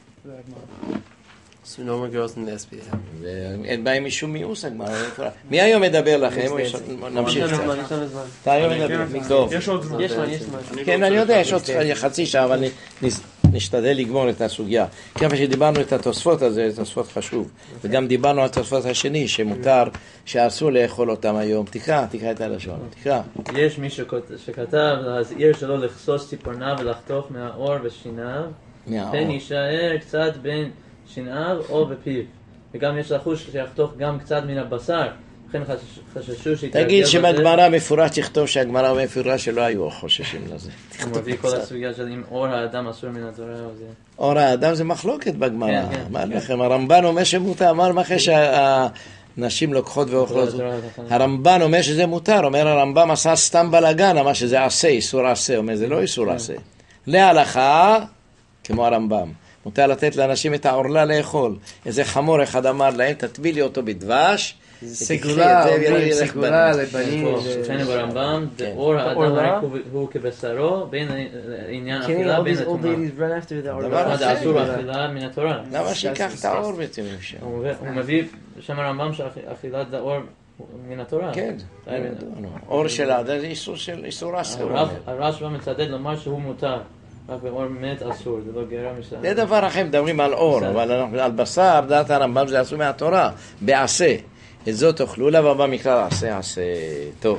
So normal girls and lesbians. אין בהם משום מיאוס הגמר. מי היום מדבר לכם? נמשיך קצת. אתה היום מדבר. טוב. יש עוד זמן. יש זמן. כן, אני יודע, יש עוד חצי שעה, אבל נשתדל לגמור את הסוגיה. כמה שדיברנו את התוספות הזה, זה תוספות חשוב. וגם דיברנו על התוספות השני, שמותר, שאסור לאכול אותם היום. תקרא את הלשון. תקרא. יש מי שכתב להזהיר שלא לחסוס ציפורניו ולחתוך מהעור ושיניו, פן יישאר קצת בין שיניו או בפיו. וגם יש לחוש שיחתוך גם קצת מן הבשר. לכן חששו שיתרגל. תגיד שבגמרא מפורש תכתוב שהגמרא מפורש שלא היו חוששים לזה. הוא מביא כל הסוגיה של אם אור האדם אסור מן התורה או זה. אור האדם זה מחלוקת בגמרא. מה לכם? הרמב"ן אומר שמותר. מה אחרי שהנשים לוקחות ואוכלות? הרמב"ן אומר שזה מותר. אומר הרמב"ם עשה סתם בלגן. אמר שזה עשה, איסור עשה. אומר זה לא איסור עשה. להלכה, כמו הרמב"ם. מותר לתת לאנשים את העורלה לאכול. איזה חמור אחד אמר להם, תטבילי לי אותו בדבש, סגולה לבנים. שכן ברמב"ם, אור האדם הוא כבשרו, בין עניין אכילה בין התורה. זה אסור אכילה מן התורה. למה שיקח את העור בעצם? הוא מביא שם הרמב"ם שאכילת האור מן התורה. כן, אור של האדם זה איסור עשה. הרשב"א מצדד לומר שהוא מותר. רק באור מת אסור, זה לא גרה משנה. זה דבר אחר, מדברים על אור, אבל על בשר, דעת הרמב"ם זה אסור מהתורה, בעשה. את זאת תאכלו לה, ובא מקרא עשה. טוב.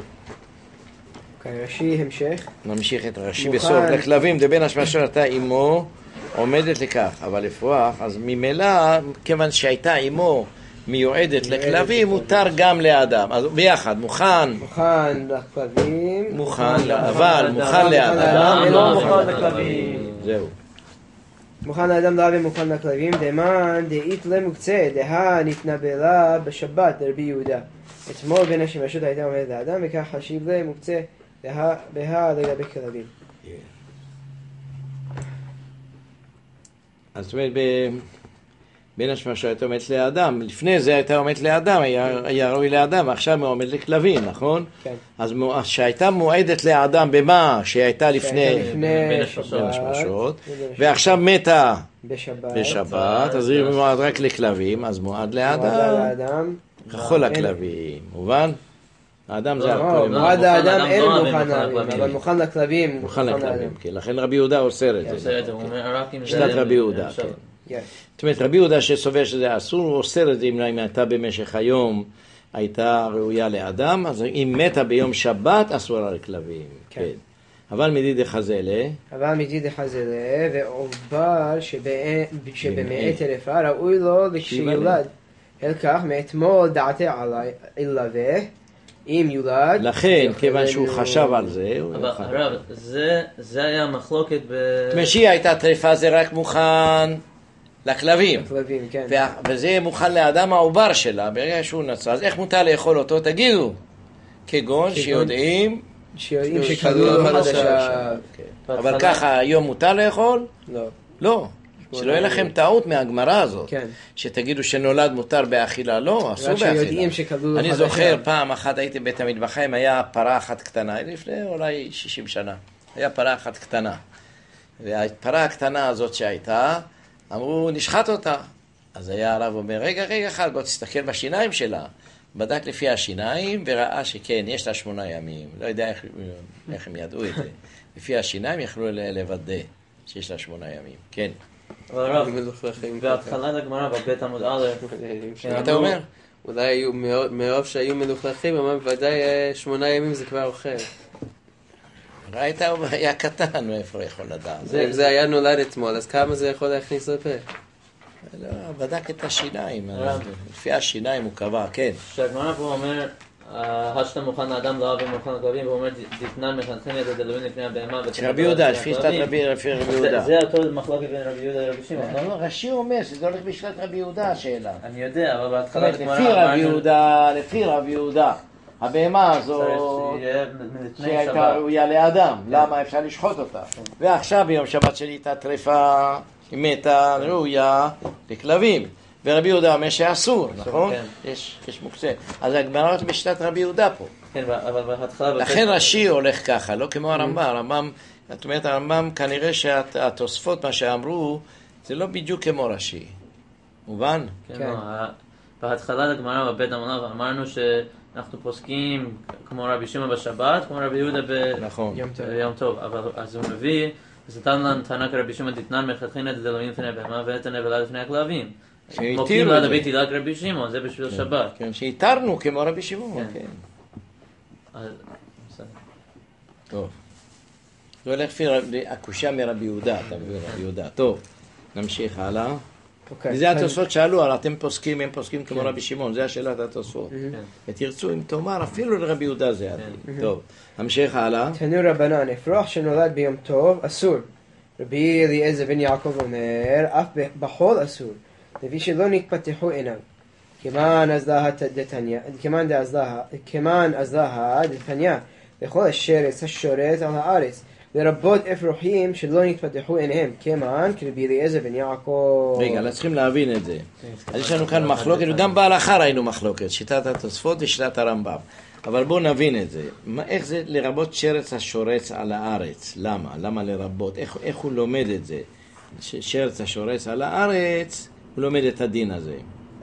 רש"י המשך. נמשיך את רש"י בסוף. לכלבים, דבין השמשור הייתה אמו עומדת לכך, אבל לפרוח, אז ממילא, כיוון שהייתה אמו מיועדת לכלבים, מותר גם לאדם. אז ביחד, מוכן לכלבים. אבל מוכן לאדם. לא מוכן לכלבים. זהו. מוכן לאדם לא ומוכן לכלבים. דמן דאית למוקצה, דה נתנבלה בשבת לרבי יהודה. אתמול בין השמשות הייתה עומדת לאדם, וכך חשיב למוקצה, דה לגבי כלבים. אז זאת אומרת, בין השמשות הייתה עומדת לאדם, לפני זה הייתה עומדת לאדם, היה ראוי לאדם, עכשיו היא עומדת לכלבים, נכון? כן. אז שהייתה מועדת לאדם במה שהייתה לפני בין השמשות, ועכשיו מתה בשבת, אז היא מועד רק לכלבים, אז מועד לאדם, ככל הכלבים, מובן? האדם זה הכל. מועד לאדם אין מוכן לאדם, אבל מוכן לכלבים. מוכן לכלבים, כן, לכן רבי יהודה אוסר את זה. שיטת רבי יהודה, כן. זאת אומרת, רבי יהודה שסובר שזה אסור, הוא אוסר את זה אם הייתה במשך היום, הייתה ראויה לאדם, אז אם מתה ביום שבת, אסור על כלבים. כן. אבל מדיד חזלה. ועובר שבמאת אלפה ראוי לו לכשיולד. אל כך, מאתמול דעתי עליו, אם יולד. לכן, כיוון שהוא חשב על זה. אבל הרב, זה היה מחלוקת תמשי הייתה טריפה, זה רק מוכן לכלבים, כן. וזה מוכן לאדם העובר שלה, ברגע שהוא נצא, אז איך מותר לאכול אותו? תגידו, כגון שיודעים שכלול חדשה. אבל ככה היום מותר לאכול? לא. שלא יהיה לכם טעות מהגמרא הזאת, שתגידו שנולד מותר באכילה, לא, אסור באכילה. אני זוכר פעם אחת הייתי בבית המטבחיים, היה פרה אחת קטנה, לפני אולי 60 שנה, היה פרה אחת קטנה, והפרה הקטנה הזאת שהייתה, אמרו, נשחט אותה. אז היה הרב אומר, רגע אחד, בוא תסתכל בשיניים שלה. בדק לפי השיניים וראה שכן, יש לה 8 ימים. לא יודע איך הם ידעו את זה. לפי השיניים יכלו לוודא שיש לה 8 ימים. כן. אבל הרב, בהתחלת הגמרא בבית עמוד א', מה אתה אומר? אולי מרוב שהיו מלוכלכים, אמרו, בוודאי 8 ימים זה כבר אוכל. ראית, הוא היה קטן, מאיפה יכול לדעת. אם זה היה נולד אתמול, אז כמה זה יכול להכניס לפה? לא, בדק את השיניים, לפי השיניים הוא קבע, כן. שהגמרא פה אומר, השתה מוכן לאדם לא אוהב מוכן לכלבים, והוא אומר, דתנן מחנכן יד הדלוין לפני הבהמה. רבי יהודה, לפי שיטת רבי יהודה. זה אותו מחלוקת בין רבי יהודה לרבי שמעון. לא, רש"י אומר שזה הולך בשיטת רבי יהודה השאלה. אני יודע, אבל בהתחלה הגמרא... לפי רבי יהודה, הבהמה הזו שהייתה ראויה לאדם, למה אפשר לשחוט אותה? ועכשיו ביום שבת שלי הייתה טרפה, היא מתה, ראויה לכלבים. ורבי יהודה אומר שאסור, נכון? יש מוקצה. אז הגמרא בשיטת רבי יהודה פה. לכן רש"י הולך ככה, לא כמו הרמב"ם. זאת אומרת, הרמב"ם כנראה שהתוספות, מה שאמרו, זה לא בדיוק כמו רש"י. מובן? כן. בהתחלה הגמרא בבית המלאכה אמרנו שאנחנו פוסקים כמו רבי שמעון בשבת, כמו רבי יהודה ביום טוב. אבל אז הוא מביא, אז נתן לנו טענה כרבי שמעון דתנן מלכתחילה דלוהים לפני הבהמה ואת הנבלה לפני הכלבים. מוקים לה לבית הילק רבי שמעון, זה בשביל שבת. כן, שהתרנו כמו רבי שמעון. טוב. זה הולך לפי הקושה מרבי יהודה, אתה מבין רבי יהודה. טוב, נמשיך הלאה. וזה התוספות שאלו, הרי אתם פוסקים, הם פוסקים כמו רבי שמעון, זה השאלת התוספות. ותרצו אם תאמר, אפילו לרבי יהודה זה עדיף. טוב, נמשיך הלאה. תנו רבנן, אפרוח שנולד ביום טוב, אסור. רבי אליעזר בן יעקב אומר, אף בחול אסור. לפי שלא נתפתחו עיניו. כמן אז לה דתניא, וכל השרץ השורץ על הארץ. לרבות אפרוחים שלא נתפתחו עיניהם, כמן כרבי אליעזר בן יעקב. רגע, צריכים להבין את זה. אז יש לנו כאן מחלוקת, וגם בהלכה ראינו מחלוקת, שיטת התוספות ושיטת הרמב"ם. אבל בואו נבין את זה. איך זה לרבות שרץ השורץ על הארץ? למה? למה לרבות? איך הוא לומד את זה? שרץ השורץ על הארץ, הוא לומד את הדין הזה.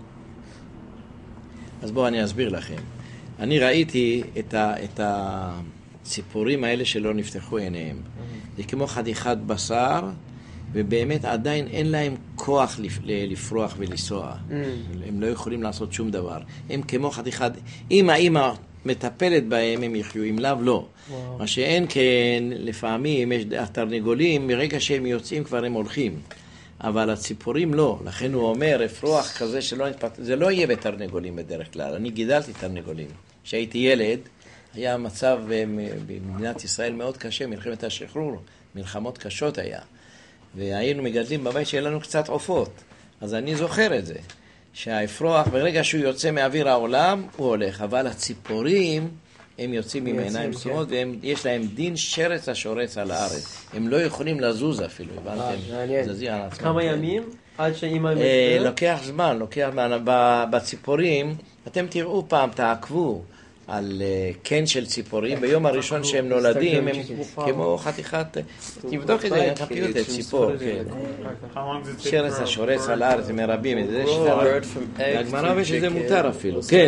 אז בואו אני אסביר לכם. אני ראיתי את הציפורים האלה שלא נפתחו עיניהם. זה כמו חתיכת בשר, ובאמת עדיין אין להם כוח לפרוח ולנסוע. הם לא יכולים לעשות שום דבר. הם כמו חתיכת... אם האמא מטפלת בהם, הם יחיו, אם לאו לא. מה שאין כן, לפעמים יש התרנגולים, מרגע שהם יוצאים כבר הם הולכים. אבל הציפורים לא. לכן הוא אומר, אפרוח כזה שלא נתפתח... זה לא יהיה בתרנגולים בדרך כלל. אני גידלתי תרנגולים. כשהייתי ילד, היה מצב במדינת ישראל מאוד קשה, מלחמת השחרור, מלחמות קשות היה. והיינו מגדלים בבית שיהיה לנו קצת עופות. אז אני זוכר את זה. שהאפרוח, ברגע שהוא יוצא מאוויר העולם, הוא הולך. אבל הציפורים, הם יוצאים עם עיניים סומות, ויש להם דין שרץ השורץ על הארץ. הם לא יכולים לזוז אפילו, הבנתם? כמה ימים עד שאמא... לוקח זמן, בציפורים, אתם תראו פעם, תעקבו על קן של ציפורים, ביום הראשון שהם נולדים, הם כמו חתיכת... תבדוק את זה, תפיוט את ציפור, שרץ השורץ על הארץ, הם מרבים את זה, הגמרא ושזה מותר אפילו, כן.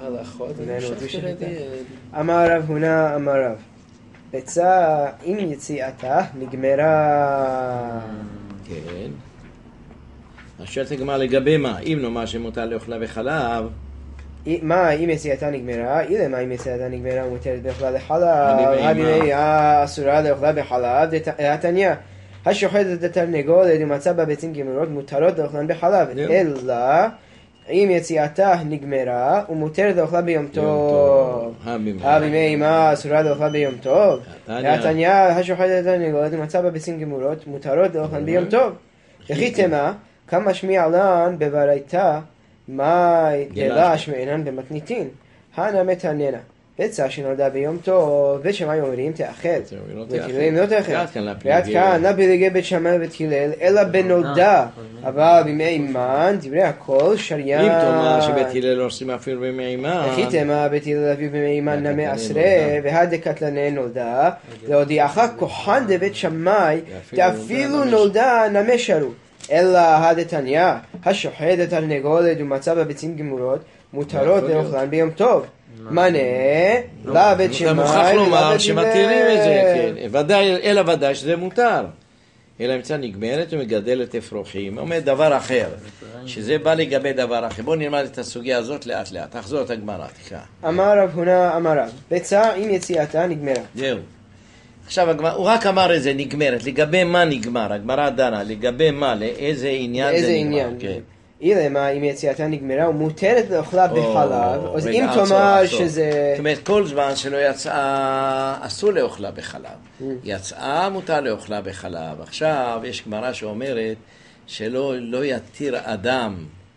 אמר רב הונא אמר רב, ביצה עם יציאתה נגמרה. כן. אז שואלת הגמרא לגבי מה? אם נאמר שמותר לאוכלה בחלב, מה אם יציאתה נגמרה? אילא מה אם יציאתה נגמרה ומותרת לאוכלה בחלב? הבימי אסורה לאוכלה בחלב, דתניא השוחטת את התרנגולת ומצא בה ביצים גמורות מותרות לאוכלן בחלב, אלא אם יציאתה נגמרה ומותרת לאוכלה ביום טוב. הבימי מה אסורה לאוכלה ביום טוב? דתניא השוחטת את התרנגולת ומצא בה ביצים גמורות מותרות לאוכלן ביום טוב. וכי תמה כמה שמיע לן בברייתא מה דלש מעינן במתניתין, הנה מתעננה, ביצה שנולדה ביום טוב, ושמיים אומרים תאכל, ותהילים לא תאכל, ועד כאן נא בלגי בית שמאי ותהילל, אלא בנולדה, אבל בימי אימן, דברי הכל, שריין. אם תאמר שבית הלל לא עושים אפילו בימי אימן. וכי תאמר בית הלל אביו בימי אימן נמי עשרה, והדקתלנה נולדה, להודיעך כוחן דבית שמאי, תאפילו נולדה נמי שרו. אלא הדתניא, השוחט את התרנגולת ומצא בה ביצים גמורות, מותרות לאוכלן ביום טוב. מנה, לבית שמאי, אתה מוכרח לומר שמתירים את זה, אלא ודאי שזה מותר. אלא מצא נגמרת ומגדלת אפרוחים. אומר דבר אחר, שזה בא לגבי דבר אחר. בואו נלמד את הסוגיה הזאת לאט לאט. תחזור את הגמרא, תקרא. אמר רב הונא אמר רב, ביצה עם יציאתה נגמרה. זהו. עכשיו, הוא רק אמר את זה, נגמרת. לגבי מה נגמר? הגמרא דנה, לגבי מה, לאיזה עניין זה נגמר? אילא מה, אם יציאתה נגמרה, ומותרת לאוכלה בחלב, אז אם תאמר שזה... זאת אומרת, כל זמן שלא יצאה, אסור לאוכלה בחלב. יצאה, מותר לאוכלה בחלב. עכשיו, יש גמרא שאומרת שלא יתיר אדם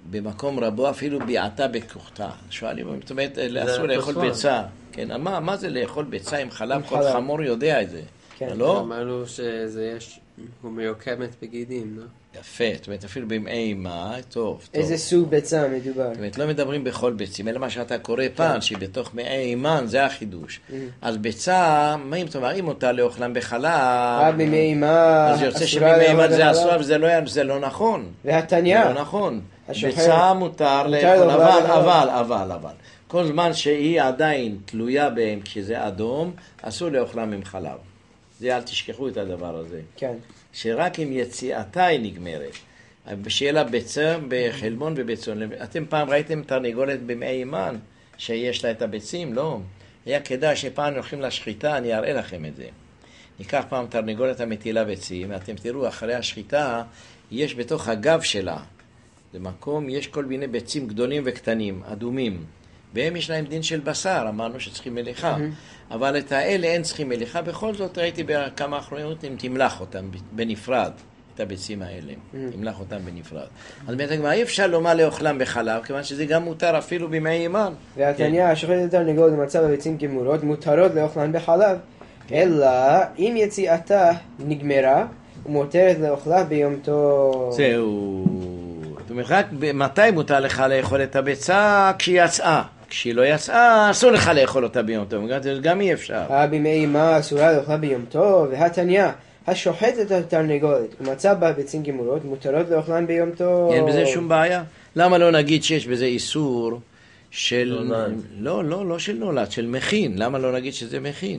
במקום רבו אפילו ביעתה בכוחתה. שואלים, זאת אומרת, אסור לאכול ביצה. כן, מה זה לאכול ביצה עם חלב? כל חמור יודע את זה. לא? אמרנו הוא מרוקמת בגידים, לא? יפה, זאת אומרת, אפילו בימי אימה, טוב. איזה סוג ביצה מדובר? זאת אומרת, לא מדברים בכל ביצים, אלא מה שאתה קורא פעם, שבתוך מי אימן, זה החידוש. אז ביצה, זאת אומרת, אם אותה לאוכלם בחלב, בימי אימה, אז יוצא שבימי אימה זה אסור, וזה לא נכון. והתניה. זה לא נכון. ביצה מותר לאכול, אבל. כל זמן שהיא עדיין תלויה בהם כשזה אדום, אסור לאוכלם עם חלב. זה אל תשכחו את הדבר הזה. כן. שרק עם יציאתה היא נגמרת. שיהיה לה ביצה בחלבון וביצון. אתם פעם ראיתם תרנגולת במי אימן שיש לה את הביצים? לא. היה כדאי שפעם הולכים לשחיטה, אני אראה לכם את זה. ניקח פעם תרנגולת המטילה ביצים, אתם תראו אחרי השחיטה, יש בתוך הגב שלה, במקום יש כל מיני ביצים גדולים וקטנים, אדומים. והם יש להם דין של בשר, אמרנו שצריכים מליחה. אבל את האלה אין צריכים מליחה, בכל זאת ראיתי בכמה אחרונות אם תמלח אותם בנפרד, את הביצים האלה, תמלח אותם בנפרד. אז באמת אי אפשר לומר לאוכלם בחלב, כיוון שזה גם מותר אפילו בימי אימן. והתניה, השוחטת תרנגולת במצב הביצים גמורות, מותרות לאוכלן בחלב, אלא אם יציאתה נגמרה, ומותרת לאוכלה ביום טוב. זהו. זאת אומרת, רק מתי מותר לך לאכול את הביצה? כשהיא יצאה. כשהיא לא יצאה, אסור לך לאכול אותה ביום טוב. גם אי אפשר. בימי אימה אסורה לאכולה ביום טוב, והתניה, השוחטת התרנגולת ומצא בה ביצים גמורות, מותרות לאוכלן ביום טוב. אין בזה שום בעיה. למה לא נגיד שיש בזה איסור של... לא של נולד, של מכין. למה לא נגיד שזה מכין?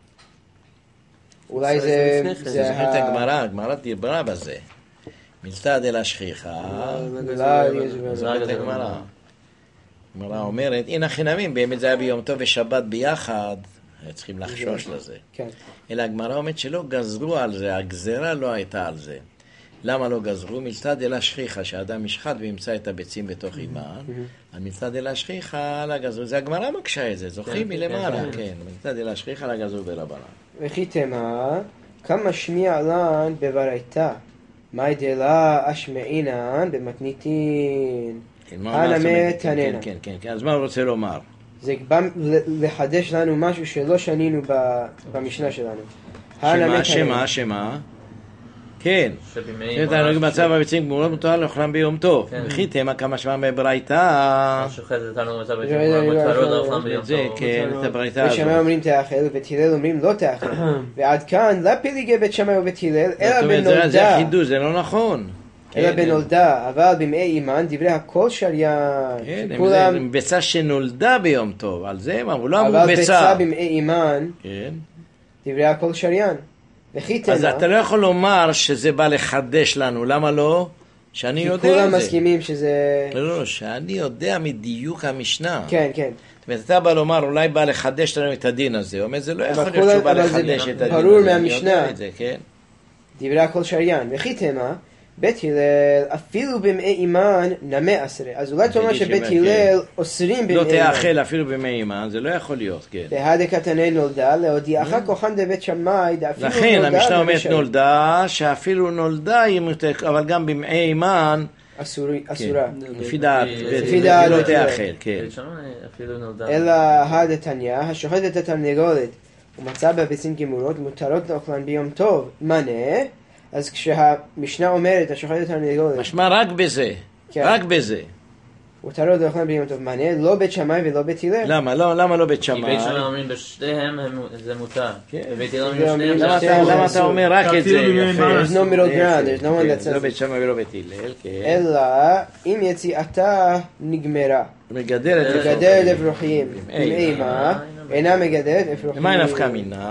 אולי זה... הגמרא דיברה בזה. מילתא דלשכיחא. זאת הגמרא. הגמרא אומרת, הנה חינמים, באמת זה היה ביום טוב ושבת ביחד, צריכים לחשוש לזה. אלא הגמרא אומרת שלא גזרו על זה, הגזרה לא הייתה על זה. למה לא גזרו? מילתא דלשכיחא, שהאדם ישחט וימצא את הביצים בתוך אימן, על מילתא דלשכיחא לא גזרו, זה הגמרא מקשה את זה, זוכרים מלמעלה, כן, מילתא דלשכיחא לא גזרו ברבנן. וכי תמה, כמה שמיע לן בברייתא, מאי דלה אשמעינן במתניתין. כן, אז מה הוא רוצה לומר? זה בא לחדש לנו משהו שלא שנינו במשנה שלנו. שמה? כן. שבמצב המצב הביצים גמורות מותר לאוכלם ביום טוב. וכי תמה כמה שמע בברייתא. השוחטת אותנו במצב הביצים מותרות לאוכלם ביום טוב. כן, את הברייתא הזאת. ושמאי אומרים תאכל ובית הלל אומרים לא תאכל. ועד כאן לא פליגי בית שמאי ובית הלל אלא בנולדה. זה החידוש, זה לא נכון. אלא בנולדה, אבל בימי אימן דברי הכל שריין. כן, זה ביצה שנולדה ביום טוב, על זה הם אמרו, לא אמרו ביצה. אבל ביצה בימי אימן, דברי הכל שריין. אז אתה לא יכול לומר שזה בא לחדש לנו, למה לא? שאני יודע את זה. כולם מסכימים שזה... לא, שאני יודע מדיוק המשנה. כן. זאת אומרת, אתה בא לומר, אולי בא לחדש לנו את הדין הזה. אומר, זה לא יכול להיות שהוא בא לחדש את הדין הזה. ברור מהמשנה. כן. דברי הכל שריין. וכי תמה, בית הלל, אפילו בימי אימן, נמה עשרה. אז אולי תאמר שבית הלל אוסרים בימי אימן. לא תאכל אפילו בימי אימן, זה לא יכול להיות, כן. בהדה קטני נולדה, להודיעך כוחן דבית שמאי, אפילו נולדה. לכן, המשנה אומרת נולדה, שאפילו נולדה, אבל גם בימי אימן, אסורה. לפי דעת, לא תאכל, כן. אלא הדתניא, השוחטת התרנגולת, ומצא בה ביצים גמורות, מותרות לאוכלן ביום טוב. מנה? אז כשהמשנה אומרת, השוחטת התרנגולת... משמע רק בזה, רק בזה. מותרות לאוכלן ביום טוב. מנה? לא בית שמאי ולא בית הלל. למה לא בית שמאי? כי בית שמאי אומרים בשתיהם זה מותר. בית הלל אומרים בשתיהם... למה אתה אומר רק את זה? There's no middle ground, there's no one that says... לא בית שמאי ולא בית הלל, כן. אלא אם יציאתה נגמרה. מגדלת אפרוחים. אימה. אינה מגדלת אפרוחים. מה נפקא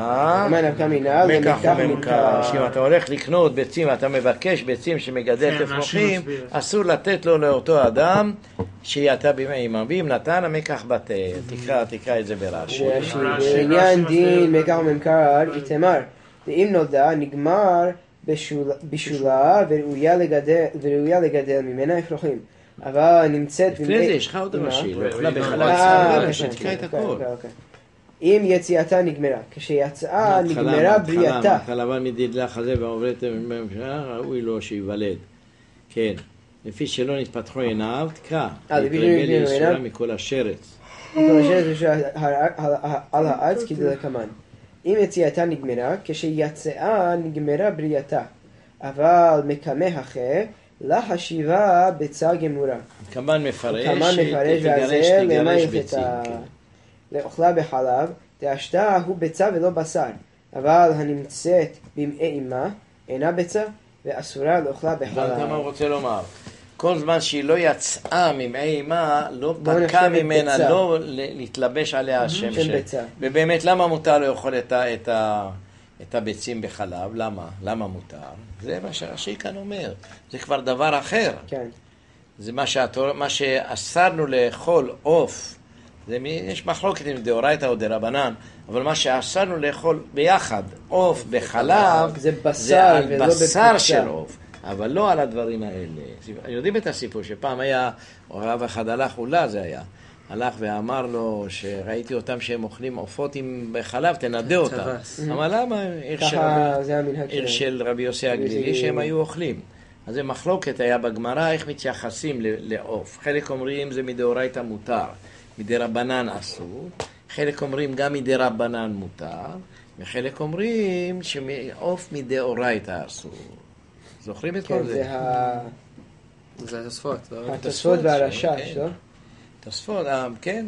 מינה? למקח ממכר. שאם אתה הולך לקנות ביצים, אתה מבקש ביצים שמגדלת אפרוחים, אסור לתת לו לאותו אדם שיעתה בימי אימה. ואם נתן, המקח בטל. תקרא את זה ברש"י. בעניין דין מקח ממכר, איתמר. ואם נולדה, נגמר בשולה וראויה לגדל ממנה אפרוחים. אבל נמצאת... לפני זה יש לך עוד ראשי, לא יכולה בחלק תקרא את הכל. אם יציאתה נגמרה, כשיצאה נגמרה בריאתה. חלבה מדידלך הזה ועוברת ראוי לו שיוולד. כן. לפי שלא נתפתחו עיניו, תקרא. לפי שלא נתפתחו עיניו. מכל השרץ. מכל השרץ על הארץ כדלקמן. אם יציאתה נגמרה, כשיצאה נגמרה בריאתה. אבל מקמה אחר, להשיבה ביצה גמורה. כמן מפרש ועזה למה יחטא. לאוכלה בחלב, תאשתה הוא ביצה ולא בשר. אבל הנמצאת במעי אמה, אינה ביצה, ואסורה לאוכלה בחלב. הבנת מה הוא רוצה לומר? כל זמן שהיא לא יצאה ממעי אמה, לא פקע ממנה, לא להתלבש עליה השם של. ובאמת, למה מותר לאכול את הביצים בחלב? למה מותר? זה מה שרש"י כאן אומר. זה כבר דבר אחר. כן. זה מה שאסרנו לאכול עוף. יש מחלוקת עם דאורייתא או דרבנן, אבל מה שאסרנו לאכול ביחד, עוף בחלב, זה בשר ולא בשר של עוף, אבל לא על הדברים האלה. יודעים את הסיפור שפעם היה, רב אחד הלך, אולי זה היה, הלך ואמר לו שראיתי אותם שהם אוכלים עופות עם בחלב, תנדה אותם. אבל למה? עיר של רבי יוסי הגלילי שהם היו אוכלים. אז זה מחלוקת היה בגמרא, איך מתייחסים לעוף. חלק אומרים זה מדאורייתא מותר, מדרבנן אסור, חלק אומרים גם מדרבנן מותר, וחלק אומרים שעוף מדאורייתא אסור. זוכרים את כל זה? זה התוספות, לא? התוספות והרשש, לא? תוספות, כן,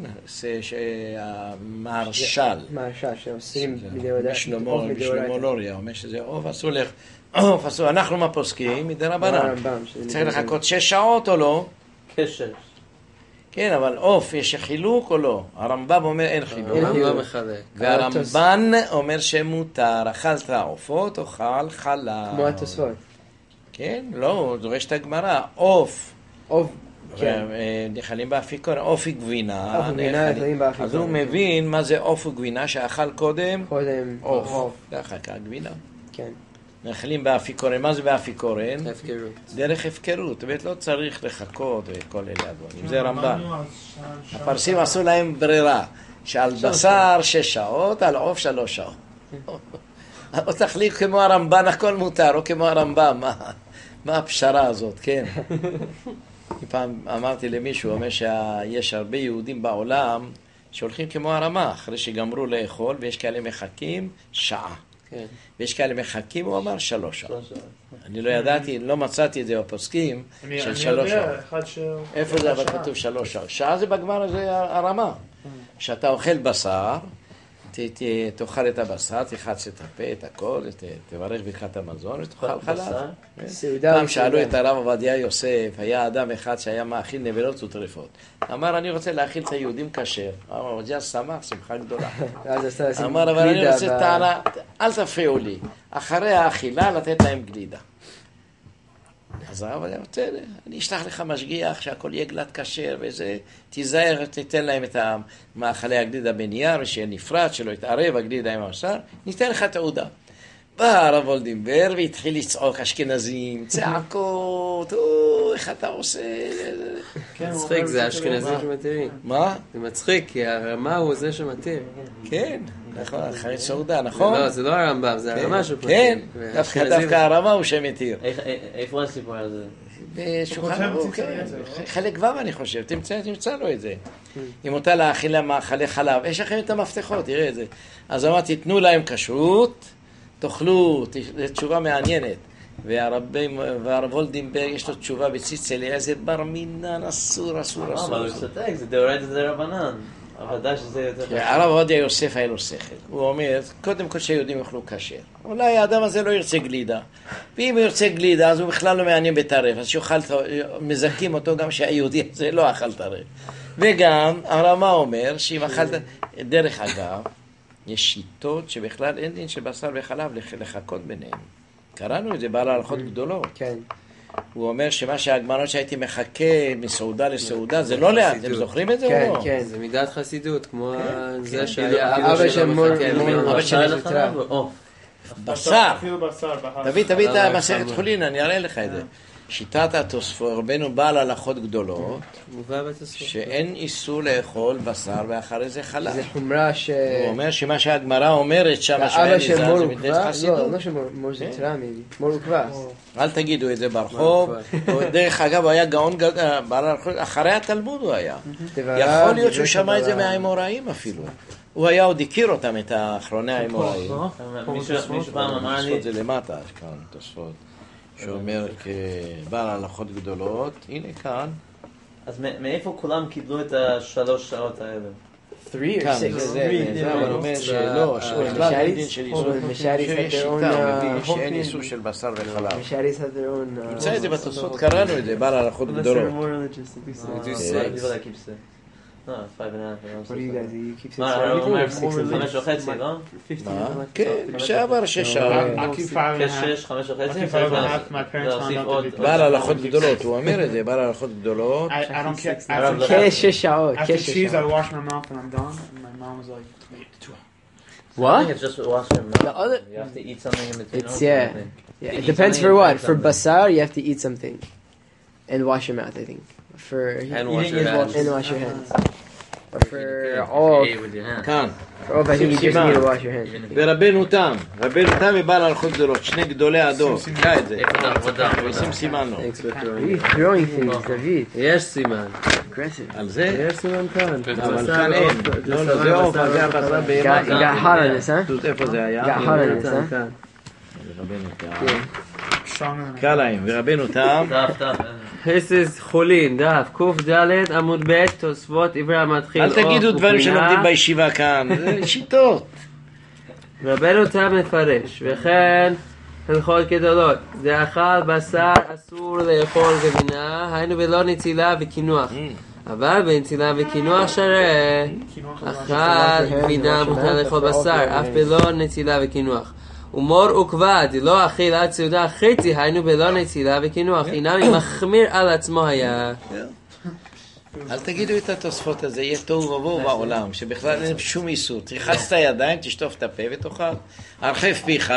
המהרש"ל. מהרש"ל, שעושים מדאורייתא. משלמה לוריה, אומר שזה עוף אסור לך. עוף אסור, אנחנו מה פוסקים? מדרבנן. צריך לחכות 6 שעות או לא? כשש. כן, אבל עוף, יש חילוק או לא? הרמב"ם אומר אין חילוק. הרמב"ם מחלק. והרמב"ן אומר שמותר, אכלת עופות, אוכל חלב. כמו התוספות. כן, לא, דורש את הגמרא. עוף. עוף. נכלים באפיקורן, עוף וגבינה. עוף וגבינה נכלים באפיקורן. אז הוא מבין מה זה עוף וגבינה, שאכל קודם עוף. ואחר כך גבינה. כן. נכלים באפיקורן, מה זה באפיקורן? הפקרות. דרך הפקרות, זאת אומרת לא צריך לחכות ואת כל אלה הדברים, זה רמב"ן. הפרסים עשו להם ברירה, שעל בשר 6 שעות, על עוף 3 שעות. או תחליט כמו הרמב"ן, הכל מותר, או כמו הרמב"ם, מה הפשרה הזאת, כן? פעם אמרתי למישהו, אומר שיש הרבה יהודים בעולם שהולכים כמו הרמ"א, אחרי שגמרו לאכול, ויש כאלה מחכים שעה. ויש כאלה מחכים, הוא אמר 3 שעות. אני לא ידעתי, לא מצאתי את זה בפוסקים של 3 שעות. איפה זה אבל כתוב 3 שעות? שעה זה בגמר, זה הרמה. כשאתה אוכל בשר, תאכל את הבשר, תחץ את הפה, את הכל, תברך ברכת המזון ותאכל חלב. פעם שאלו את הרב עובדיה יוסף, היה אדם אחד שהיה מאכיל נבלות וטרפות. אמר, אני רוצה להאכיל את היהודים כשר. הרב עובדיה שמח, שמחה גדולה. אמר, אבל אני רוצה טענה, אל תפריעו לי. אחרי האכילה לתת להם גלידה. אז הרב עובדיה רוצה, אני אשלח לך משגיח שהכל יהיה גלת כשר וזה, תיזהר, תיתן להם את מאכלי הגלידה בנייר, שיהיה נפרד, שלא יתערב הגלידה עם הבשר, ניתן לך תעודה. בא הרב וולדימבר והתחיל לצעוק אשכנזים, צעקות, איך אתה עושה? מצחיק, זה אשכנזים שמתירים. מה? זה מצחיק, כי הרמה הוא זה שמתיר. כן, נכון, אחרי סעודה, נכון? לא, זה לא הרמב"ם, זה הרמה שפותיר. כן, דווקא הרמה הוא שמתיר. איפה הסיפור הזה? בשולחן ערוך, חלק ו' אני חושב, תמצא לו את זה. אם אותה להאכיל מאכלי חלב, יש לכם את המפתחות, תראה את זה. אז אמרתי, תנו להם כשרות, תאכלו, זו תשובה מעניינת. והרב וולדימברג יש לו תשובה בציצל, איזה בר מינן, אסור. אבל הוא שתק, זה דאורייתא דרבנן. אבל שזה יותר... הרב עובדיה יוסף היה לו שכל. הוא אומר, קודם כל שיהודים יאכלו כשר. אולי האדם הזה לא ירצה גלידה. ואם הוא ירצה גלידה, אז הוא בכלל לא מעניין בטרף. אז שיוכל, מזכים אותו גם שהיהודי הזה לא אכל טרף. וגם, הרמה אומר, שאם אכלת, דרך אגב, יש שיטות שבכלל אין דין של בשר וחלב לחכות ביניהם. קראנו את זה בעל ההלכות גדולות. כן. הוא אומר שמה שהגמרות שהייתי מחכה מסעודה לסעודה, זה לא לאט, אתם זוכרים את זה או לא? כן, זה מידת חסידות, כמו זה שהיה אבא של אבא של בשר. תביא את המסכת חולין, אני אראה לך את זה. שיטת התוספות, רבנו בעל הלכות גדולות, שאין איסור לאכול בשר ואחרי זה חלב. זה חומרה ש... הוא אומר שמה שהגמרא אומרת שם שאין איזה, זה מדרך חסידות. לא שמור זה תראה מידי, מור וקבס. אל תגידו את זה ברחוב. דרך אגב, הוא היה גאון אחרי התלמוד הוא היה. יכול להיות שהוא שמע את זה מהאמוראים אפילו. הוא היה עוד הכיר אותם, את האחרוני האמוראים. מישהו פעם אמר לי... זה למטה, כאן, תוספות. שאומר כבעל הלכות גדולות, הנה כאן. אז מאיפה כולם קיבלו את 3 שעות האלה? 3 or 6? זה אבל אומר שלא, שבכלל אין דין של איסור. שיש שיטה, מביא שאין איסור של בשר וחלב. נמצא את זה בתוספות, קראנו את זה, בעל הלכות גדולות. What do you guys do? You keep saying מה, הוא אומר 5:30, לא? כן, שעבר 6 שעות. כ-6, 5:30. בעל הלכות גדולות, הוא אומר את זה, בעל הלכות גדולות. כ-6 שעות. After cheese, I wash my mouth and I'm done. And my mom was like, wait, 2 hours. I think it's just wash your mouth. You have to eat something in between. It's, yeah. It depends for what. For basar, you have to eat something. And wash your mouth, I think. And wash your hands. And wash your hands. Or for all... כאן. For all, I think you just need to wash your hands. ורבנו תם ובעל הלכות גדולות, שני גדולי הדור, קרא את זה. ועושים סימן לו. You're throwing things, David. יש סימן. Aggressive. על זה? יש סימן כאן. אבל כאן אין. לא, זה עוף, זה הבשר בהמה. You got hot on this, huh? איפה זה היה? You got hot on this, huh? ורבנו תם. קרא להם, ורבנו תם. חסיס חולין, דף, קד עמוד ב' תוספות עברי המתחיל. אל תגידו דברים שלומדים בישיבה כאן, זה שיטות. רבנו תם מפרש, וכן הלכות גדולות, זה אכל בשר אסור לאכול גבינה, היינו בלא נצילה וקינוח. אבל בנצילה וקינוח שרה, אכל גבינה מותר לאכול בשר, אף בלא נצילה וקינוח. ומור וכבד, לא אכיל עד סעודה חצי, היינו בלא נצילה וקינוח, אינם מחמיר על עצמו היה. אל תגידו את התוספות הזה, יהיה תוהו ובוהו בעולם, שבכלל אין שום איסור. תרחץ את הידיים, תשטוף את הפה ותאכל. הרחב פיך.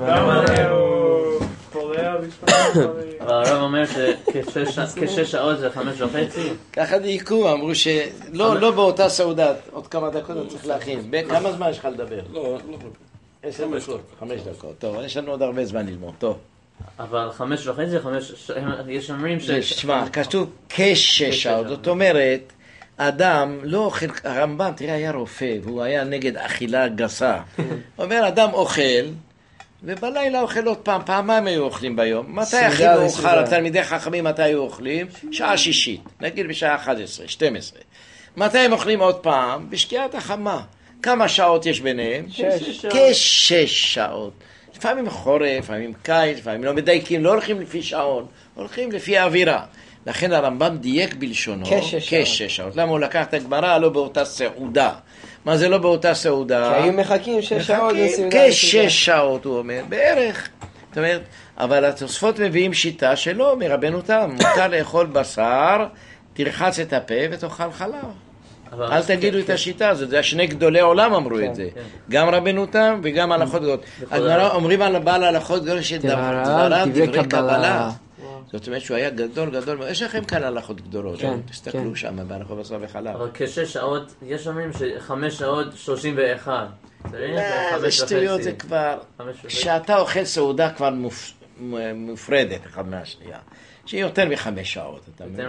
הרב אומר שכ6 שעות זה 5:30. ככה דייקו, אמרו שלא באותה סעודה, עוד כמה דקות אתה צריך להכין. כמה זמן יש לך לדבר? לא. 10 דקות, 5 דקות. טוב, יש לנו עוד הרבה זמן ללמוד, טוב. אבל 5:30, יש אומרים שמע, כתוב כ6 שעות, זאת אומרת, אדם לא אוכל, הרמב"ם, תראה, היה רופא, והוא היה נגד אכילה גסה. הוא אומר, אדם אוכל, ובלילה אוכל עוד פעמיים היו אוכלים ביום. מתי הכי מאוחר, התלמידי חכמים, מתי היו אוכלים? שעה 6, נגיד בשעה 11, 12. מתי הם אוכלים עוד פעם? בשקיעת החמה. כמה שעות יש ביניהם? 6. כ6 שעות. לפעמים חורף, לפעמים קיץ, לפעמים לא מדייקים, לא הולכים לפי שעון, הולכים לפי האווירה. לכן הרמב"ם דייק בלשונו, כ6 שעות. למה הוא לקח את הגמרא לא באותה סעודה? מה זה לא באותה סעודה? כי היו מחכים 6 שעות לסעודה. כ6 שעות הוא אומר, בערך. זאת אומרת, אבל התוספות מביאים שיטה שלא, מרבנו תם. מותר לאכול בשר, תרחץ את הפה ותאכל חלב. אל תגידו את השיטה הזאת, זה שני גדולי עולם אמרו את זה. גם רבנו תם וגם הלכות גדולות. אומרים על בעל הלכות גדולות שדבריו דברי קבלה. זאת אומרת שהוא היה גדול. יש לכם כאן הלכות גדולות. תסתכלו שם בהלכות בשר וחלב. אבל כ6 שעות, יש אומרים ש5 שעות 31. זה שטויות, זה כבר... שאתה אוכל סעודה כבר מופרדת אחד מהשנייה. שהיא יותר מ5 שעות.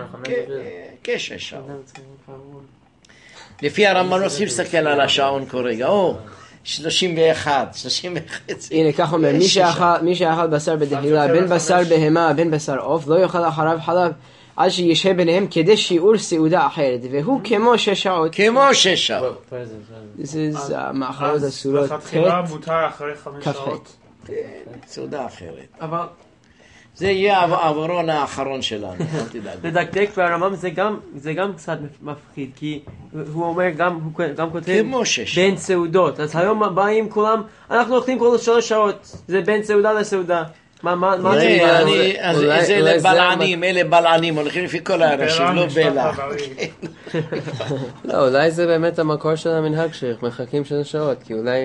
כ6 שעות. לפי הרמב"ם לא צריכים להסתכל על השעון כרגע, 31. הנה, כך אומר, מי שאכל בשר בדהילה, בין בשר בהמה, בין בשר עוף, לא יאכל אחריו חלב, עד שישהה ביניהם כדי שיעור סעודה אחרת, והוא כמו 6 שעות. כמו 6 שעות. זה מאכלות אסורות. בתחילה מותר אחרי 5 שעות. סעודה אחרת. אבל... זה יהיה העברון האחרון שלנו, אל תדאג. לדקדק והרמב"ם זה גם קצת מפחיד, כי הוא אומר, גם כותב בין סעודות. אז היום באים כולם, אנחנו אוכלים כל 3 שעות, זה בין סעודה לסעודה. מה זה? זה לבלענים, אלה בלענים, הולכים לפי כל האנשים, לא בלע. לא, אולי זה באמת המקור של המנהג שמחכים 3 שעות, כי אולי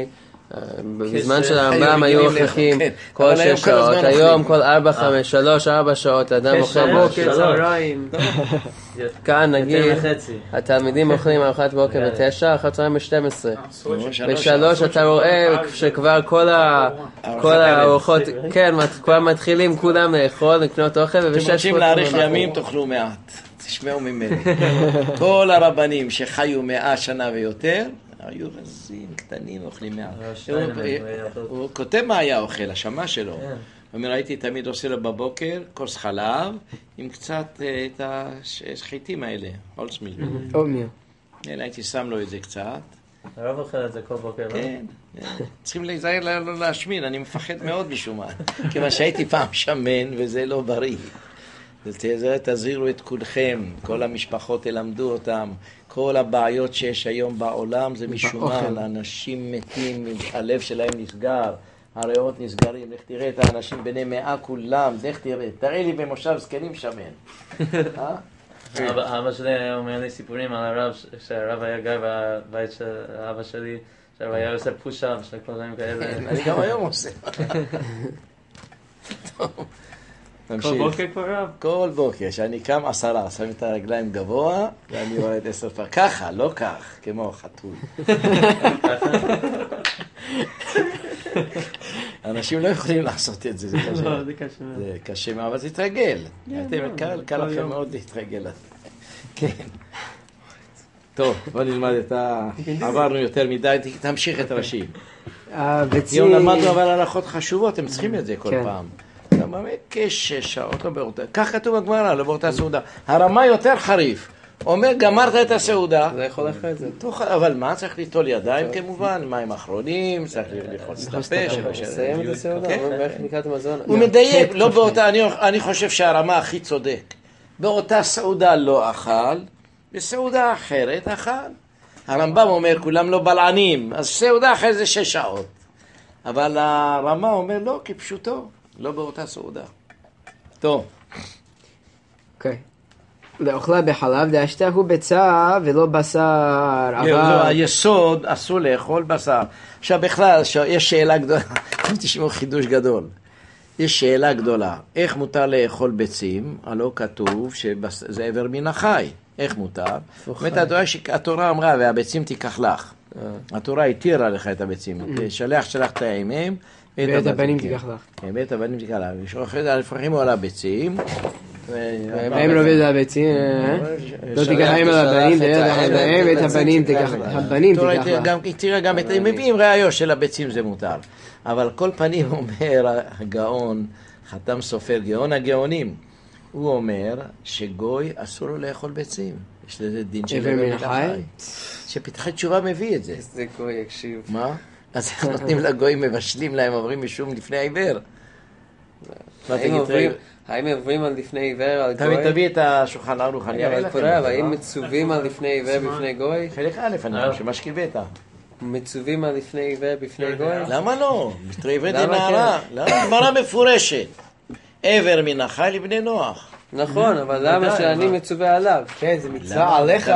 בזמן של הרמב"ם היו הוכחים כל 6 שעות, היום כל 3-4 שעות אדם אוכל בוקר, צהריים. כאן נגיד, התלמידים אוכלים ארוחת בוקר ב9, אחר צהריים ב12. ב3 אתה רואה שכבר כל הארוחות, כן, כבר מתחילים כולם לאכול, לקנות אוכל, אתם רוצים להאריך ימים, תאכלו מעט. תשמעו ממני. כל הרבנים שחיו 100 שנה ויותר, היו רזים, קטנים, אוכלים מעט. הוא כותב מה היה אוכל, השמה שלו. הוא אומר, הייתי תמיד עושה לו בבוקר כוס חלב, עם קצת את השחיתים האלה, הולצמיל. הייתי שם לו את זה קצת. הרב אוכל את זה כל בוקר, לא? כן, צריכים להיזהר לא להשמין, אני מפחד מאוד משום מה. כיוון שהייתי פעם שמן וזה לא בריא. תזהירו את כולכם, כל המשפחות תלמדו אותם, כל הבעיות שיש היום בעולם זה משום מה, אנשים מתים, הלב שלהם נסגר, הריאות נסגרים, לך תראה את האנשים בני 100 כולם, לך תראה לי במושב זקנים שמן. אבא שלי אומר לי סיפורים על הרב, שהרב היה גר בבית של אבא שלי, שהרב היה עושה פוש-אפ, של כל דברים כאלה. אני גם היום עושה. כל בוקר כבר רב? כל בוקר, שאני קם 10, שם את הרגליים גבוה, ואני יורד 10 פעם. ככה, לא כך, כמו חתול. אנשים לא יכולים לעשות את זה, זה קשה. לא, זה קשה מאוד. זה קשה, אבל זה תתרגל. קל לכם מאוד להתרגל. כן. טוב, בוא נלמד את עברנו יותר מדי, תמשיך את ראשים. יום למדנו אבל הלכות חשובות, הם צריכים את זה כל פעם. גם באמת כ6 שעות, לא באותה. כך כתוב בגמרא, לא באותה סעודה. הרמה יותר חריף. אומר, גמרת את הסעודה. זה יכול לך את זה. אבל מה? צריך ליטול ידיים כמובן, מים אחרונים, צריך לחוץ את הפה. לסיים את הסעודה, ואיך נקראת המזון. הוא מדייק, לא באותה, אני חושב שהרמה הכי צודק. באותה סעודה לא אכל, בסעודה אחרת אכל. הרמב"ם אומר, כולם לא בלענים, אז סעודה אחרת זה 6 שעות. אבל הרמה אומר, לא, כפשוטו. לא באותה סעודה. טוב. אוקיי. לאוכלה בחלב, דאשתה הוא ביצה ולא בשר. היסוד אסור לאכול בשר. עכשיו בכלל, יש שאלה גדולה. תשמעו חידוש גדול. יש שאלה גדולה. איך מותר לאכול ביצים? הלא כתוב שזה עבר מן החי. איך מותר? התורה אמרה, והביצים תיקח לך. התורה התירה לך את הביצים. שלח את האימים. ואת הבנים תיקח לך. ואת הבנים תיקח לך. לפרחים הוא על הביצים. הם לא בית הביצים, לא תיקח להם על הבנים, ואת הבנים תיקח לך. הבנים תיקח לך. תראה גם את מביאים ראיו של הביצים זה מותר. אבל כל פנים אומר הגאון, חתם סופר, גאון הגאונים, הוא אומר שגוי אסור לו לאכול ביצים. יש לזה דין של עבר מן החי. שפתחי תשובה מביא את זה. איזה גוי יקשיב. מה? אז איך נותנים לגויים, מבשלים להם, עוברים משום לפני העיוור. האם עוברים על לפני עיוור על גוי? תביא את השולחן ערוך, אני אראה לכם. אבל האם מצווים על לפני עיוור בפני גוי? חלק א', אני חושב, שמשקיל ביתה. מצווים על לפני עיוור בפני גוי? למה לא? לפני עיוור דנערה. למה? גמרא מפורשת. עבר מן החי לבני נוח. נכון, אבל למה שאני מצווה עליו? כן, זה מצווה עליך.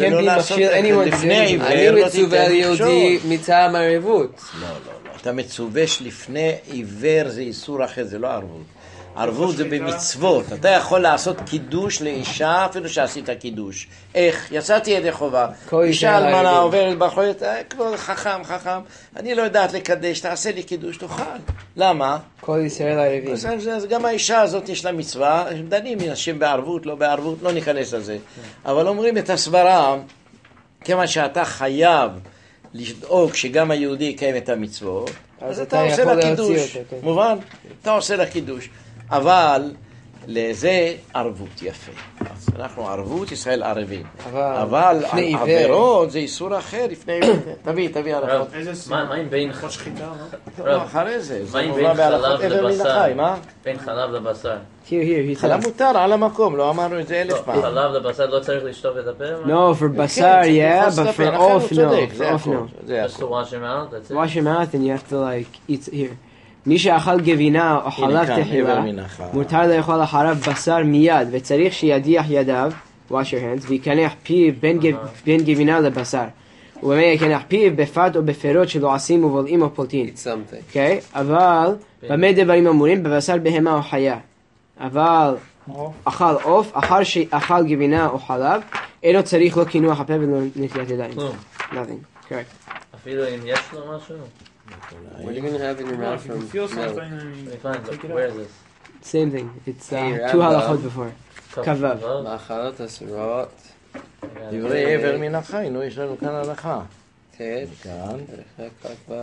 אני מצווה על יהודי מטעם ערבות. לא. אתה מצווה שלפני עיוור זה איסור אחר, זה לא ערבות. ערבות זה במצוות. אתה יכול לעשות קידוש לאישה אפילו שעשית קידוש. איך? יצאתי ידי חובה. אישה אלמנה עוברת בחורת, כבוד חכם, אני לא יודעת לקדש, תעשה לי קידוש, תאכל. למה? כל ישראל הערבים. אז גם האישה הזאת יש לה מצווה, דנים נשים בערבות, לא בערבות, לא ניכנס לזה. אבל אומרים את הסברה, כיוון שאתה חייב לדאוג שגם היהודי יקיים את המצוות, אז אתה עושה לה קידוש. מובן? אתה עושה לה קידוש. אבל לזה ערבות יפה. אז אנחנו ערבות, ישראל ערבים. אבל עבירות זה איסור אחר לפני עיוור. תביא הלכות. מה עם בין שחיטה? לא, אחרי זה. מה עם בין חלב לבשר? בין חלב לבשר. חלב מותר על המקום, לא אמרנו את זה 1000 פעם. חלב לבשר לא צריך לשטוף את הפה? No, for בשר, yeah, but for off, no. Just to wash your mouth, that's it? Wash your mouth and you have to like eat here. מי שאכל גבינה או חלב תחילה, מותר לאכול אחריו בשר מיד, וצריך שידיח ידיו, wash your hands, ויקנח פיו בין גבינה לבשר. ובמה כן פיו בפת או בפירות שלא עשים ובולעים או פולטין. אוקיי? אבל במה דברים אמורים? בבשר בהמה או חיה. אבל אכל עוף, אחר שאכל גבינה או חלב, אינו צריך לו קינוח הפה ולא נטילת ידיים. Nothing. Correct. אפילו אם יש לו משהו? What are you going to have in your mouth from milk? Where is this? Same thing. It's 2 halachot before. כבב. מאכלות אסורות. דברי עבר מן החי, נו, יש לנו כאן הלכה. כן. כאן. כבב.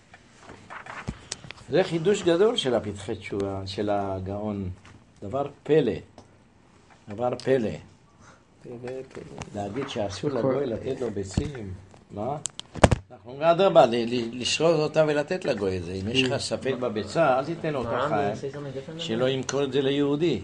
זה חידוש גדול של הפתחי תשובה, של הגאון. דבר פלא. דבר פלא. להגיד שאסור לגוי לתת לו ביצים. מה? אנחנו אדרבה, לשרוד אותה ולתת לגוי את זה. אם יש לך ספק בביצה, אל תיתן לו ככה, שלא ימכור את זה ליהודי.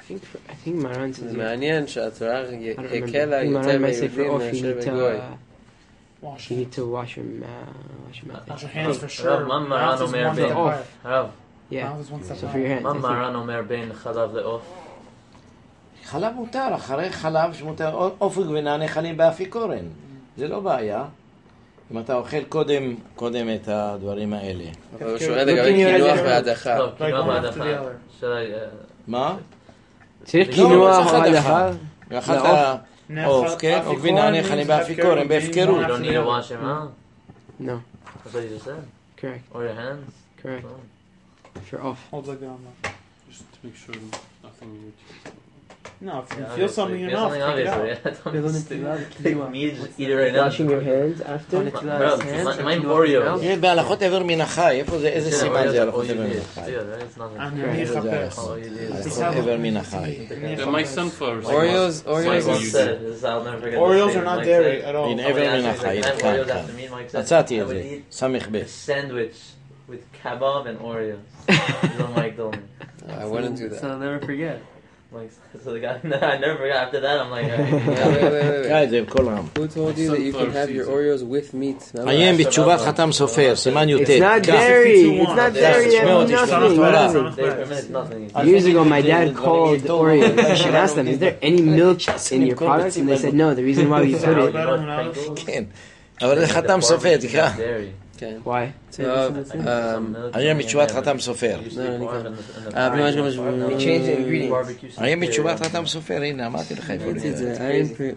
זה מעניין שהתורה הקלה יותר מיהודים מאשר בגוי. You need to wash your mouth. Wash your hands for sure. Mouth is one to off. Yeah. So for your hands. מה מרן אומר בין חלב לעוף? חלב מותר, אחרי חלב שמותר, עוף וגבינה נאכלים באפיקורן. זה לא בעיה. אם אתה אוכל קודם את הדברים האלה. אבל הוא שואל לגבי קינוח והדחה. לא, קינוח והדחה. מה? צריך קינוח או הדחה? ואכלת עוף, כן? או גבינה נאכלים באפיקורן, בהפקרות. You don't need to wash your mouth? No. That's what you just said. Correct. Or your hands? Correct. For off. Hold like that. Just to make sure nothing in your teeth. No, if you feel something in your mouth, take it out. Me just eat it right now. Washing your hands after? Mine Oreos. זה בהלכות עבר מן החי, איפה זה, איזה סימן זה הלכות עבר מן החי? אני אחפש. הלכות עבר מן החי. My sunflowers. Oreos Oreos are not dairy at all. הנה עבר מן החי, הנה כאן. מצאתי את זה, סמך ב'. Sandwich with kebab and Oreos. This is Mike told me. I wouldn't do that. So I'll never forget. Like, so the guy, I never forgot. After that, I'm like, Wait. קרא את זה בכל רם. Who told you that you can have your Oreos with meat? עיין בתשובת חתם סופר, סימן י"ט. It's not dairy. It's not dairy. Nothing. they permit nothing. Years ago, my dad called Oreos. I should ask them, is there any milk in your products? And they said no. The reason why we put it. כן, אבל זה חתם סופר, תקרא. Why? עיין בתשובת חתם סופר. They changed the ingredients. עיין בתשובת חתם סופר, הנה, אמרתי לך איפה לראות.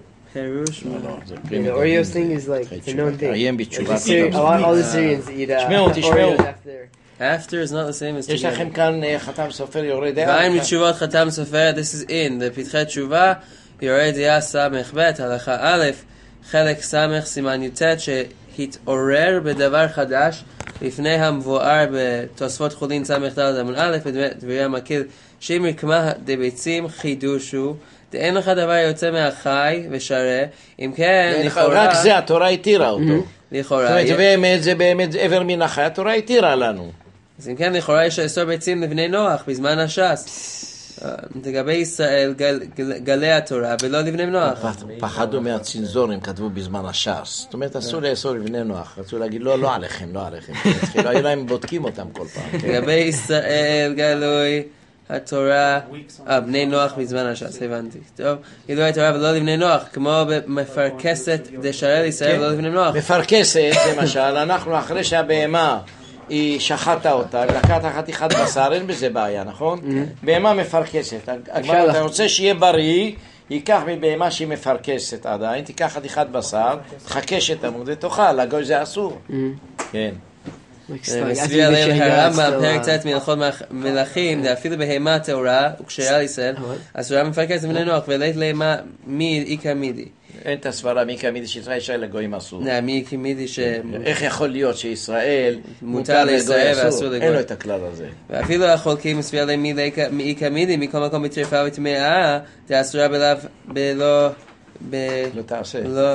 And the Oreos thing is like it's a known thing. עיין בתשובת A lot all the Syrians eat תשמעו. Oreos after. After is not the same as יש together. לכם כאן חתם סופר יורד דעה. ועין מתשובות חתם סופר, this is in. בפתחי תשובה, יורד דעה סמך ב' הלכה א', חלק סמך סימן י"ט שהתעורר בדבר חדש לפני המבואר בתוספות חולין סמך ד' עמוד א' בדברי המקיל שאם רקמה דביצים חידושו דאין לך דבר יוצא מהחי ושרה אם כן לכאורה רק זה התורה התירה אותו. לכאורה זה באמת עבר מן החי, התורה התירה לנו. אז אם כן לכאורה יש לאסור ביצים לבני נוח בזמן הש"ס לגבי ישראל גלי התורה ולא לבני נוח. פחדו מהצנזורים, כתבו בזמן הש"ס. זאת אומרת, אסור לאסור לבני נוח. רצו להגיד, לא עליכם, לא עליכם. היו להם בודקים אותם כל פעם. לגבי ישראל גלוי התורה, בני נוח בזמן הש"ס, הבנתי. טוב, גילוי התורה ולא לבני נוח, כמו במפרקסת דשאר ישראל ולא לבני נוח. מפרקסת, למשל, אנחנו אחרי שהבהמה היא שחטה אותה, לקחת חתיכת בשר, אין בזה בעיה, נכון? בהמה מפרקסת. אתה רוצה שיהיה בריא, ייקח מבהמה שהיא מפרקסת עדיין, תיקח חתיכת בשר, תחכש את עמוד ותאכל, לגוי זה אסור. כן. מסביר עליהם הרמב"ם, פרק צאת מלאכות מלכים, אפילו בהמה טהורה וכשרה לישראל, אסורה מפרקסת לבני נוח, ולית למה מי איכא מידי. אין את הסברה מי כמידי שישראל לגויים אסור. מי כמידי איך יכול להיות שישראל מותר לישראל ואסור לגוי? אין לו את הכלל הזה. ואפילו החולקים מסביר עליהם מי איכא מידי, מכל מקום בטרפה וטמאה, זה אסורה לא תעשה. לא,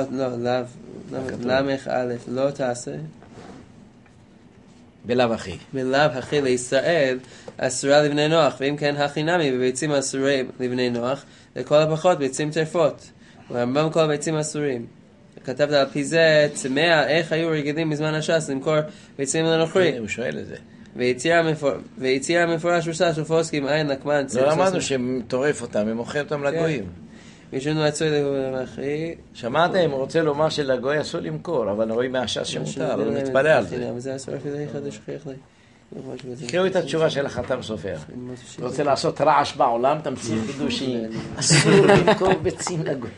למך א', לא תעשה. בלאו הכי. בלאו הכי לישראל אסורה לבני נוח, ואם כן הכינמי בביצים אסורים לבני נוח, לכל הפחות ביצים טרפות. והרמב"ם כל הביצים אסורים. כתבת על פי זה, צמאה, איך היו רגילים בזמן הש"ס למכור ביצים לנוכרי? הוא שואל את זה. ויצירה מפורש וש"ס ופוסקים עין נקמן. לא למדנו שטורף אותם, הם מוכר אותם לגויים. וישנו עצוי לגוי אחי. שמעתם? הוא רוצה לומר שלגוי אסור למכור, אבל רואים מהש"ס שמותר, הוא מתפלא על זה. וזה אסור אפילו אחד שכיח לי. תקראו את התשובה של החתם סופר. הוא רוצה לעשות רעש בעולם, תמציא חידושים. אסור למכור ביצים לגוי.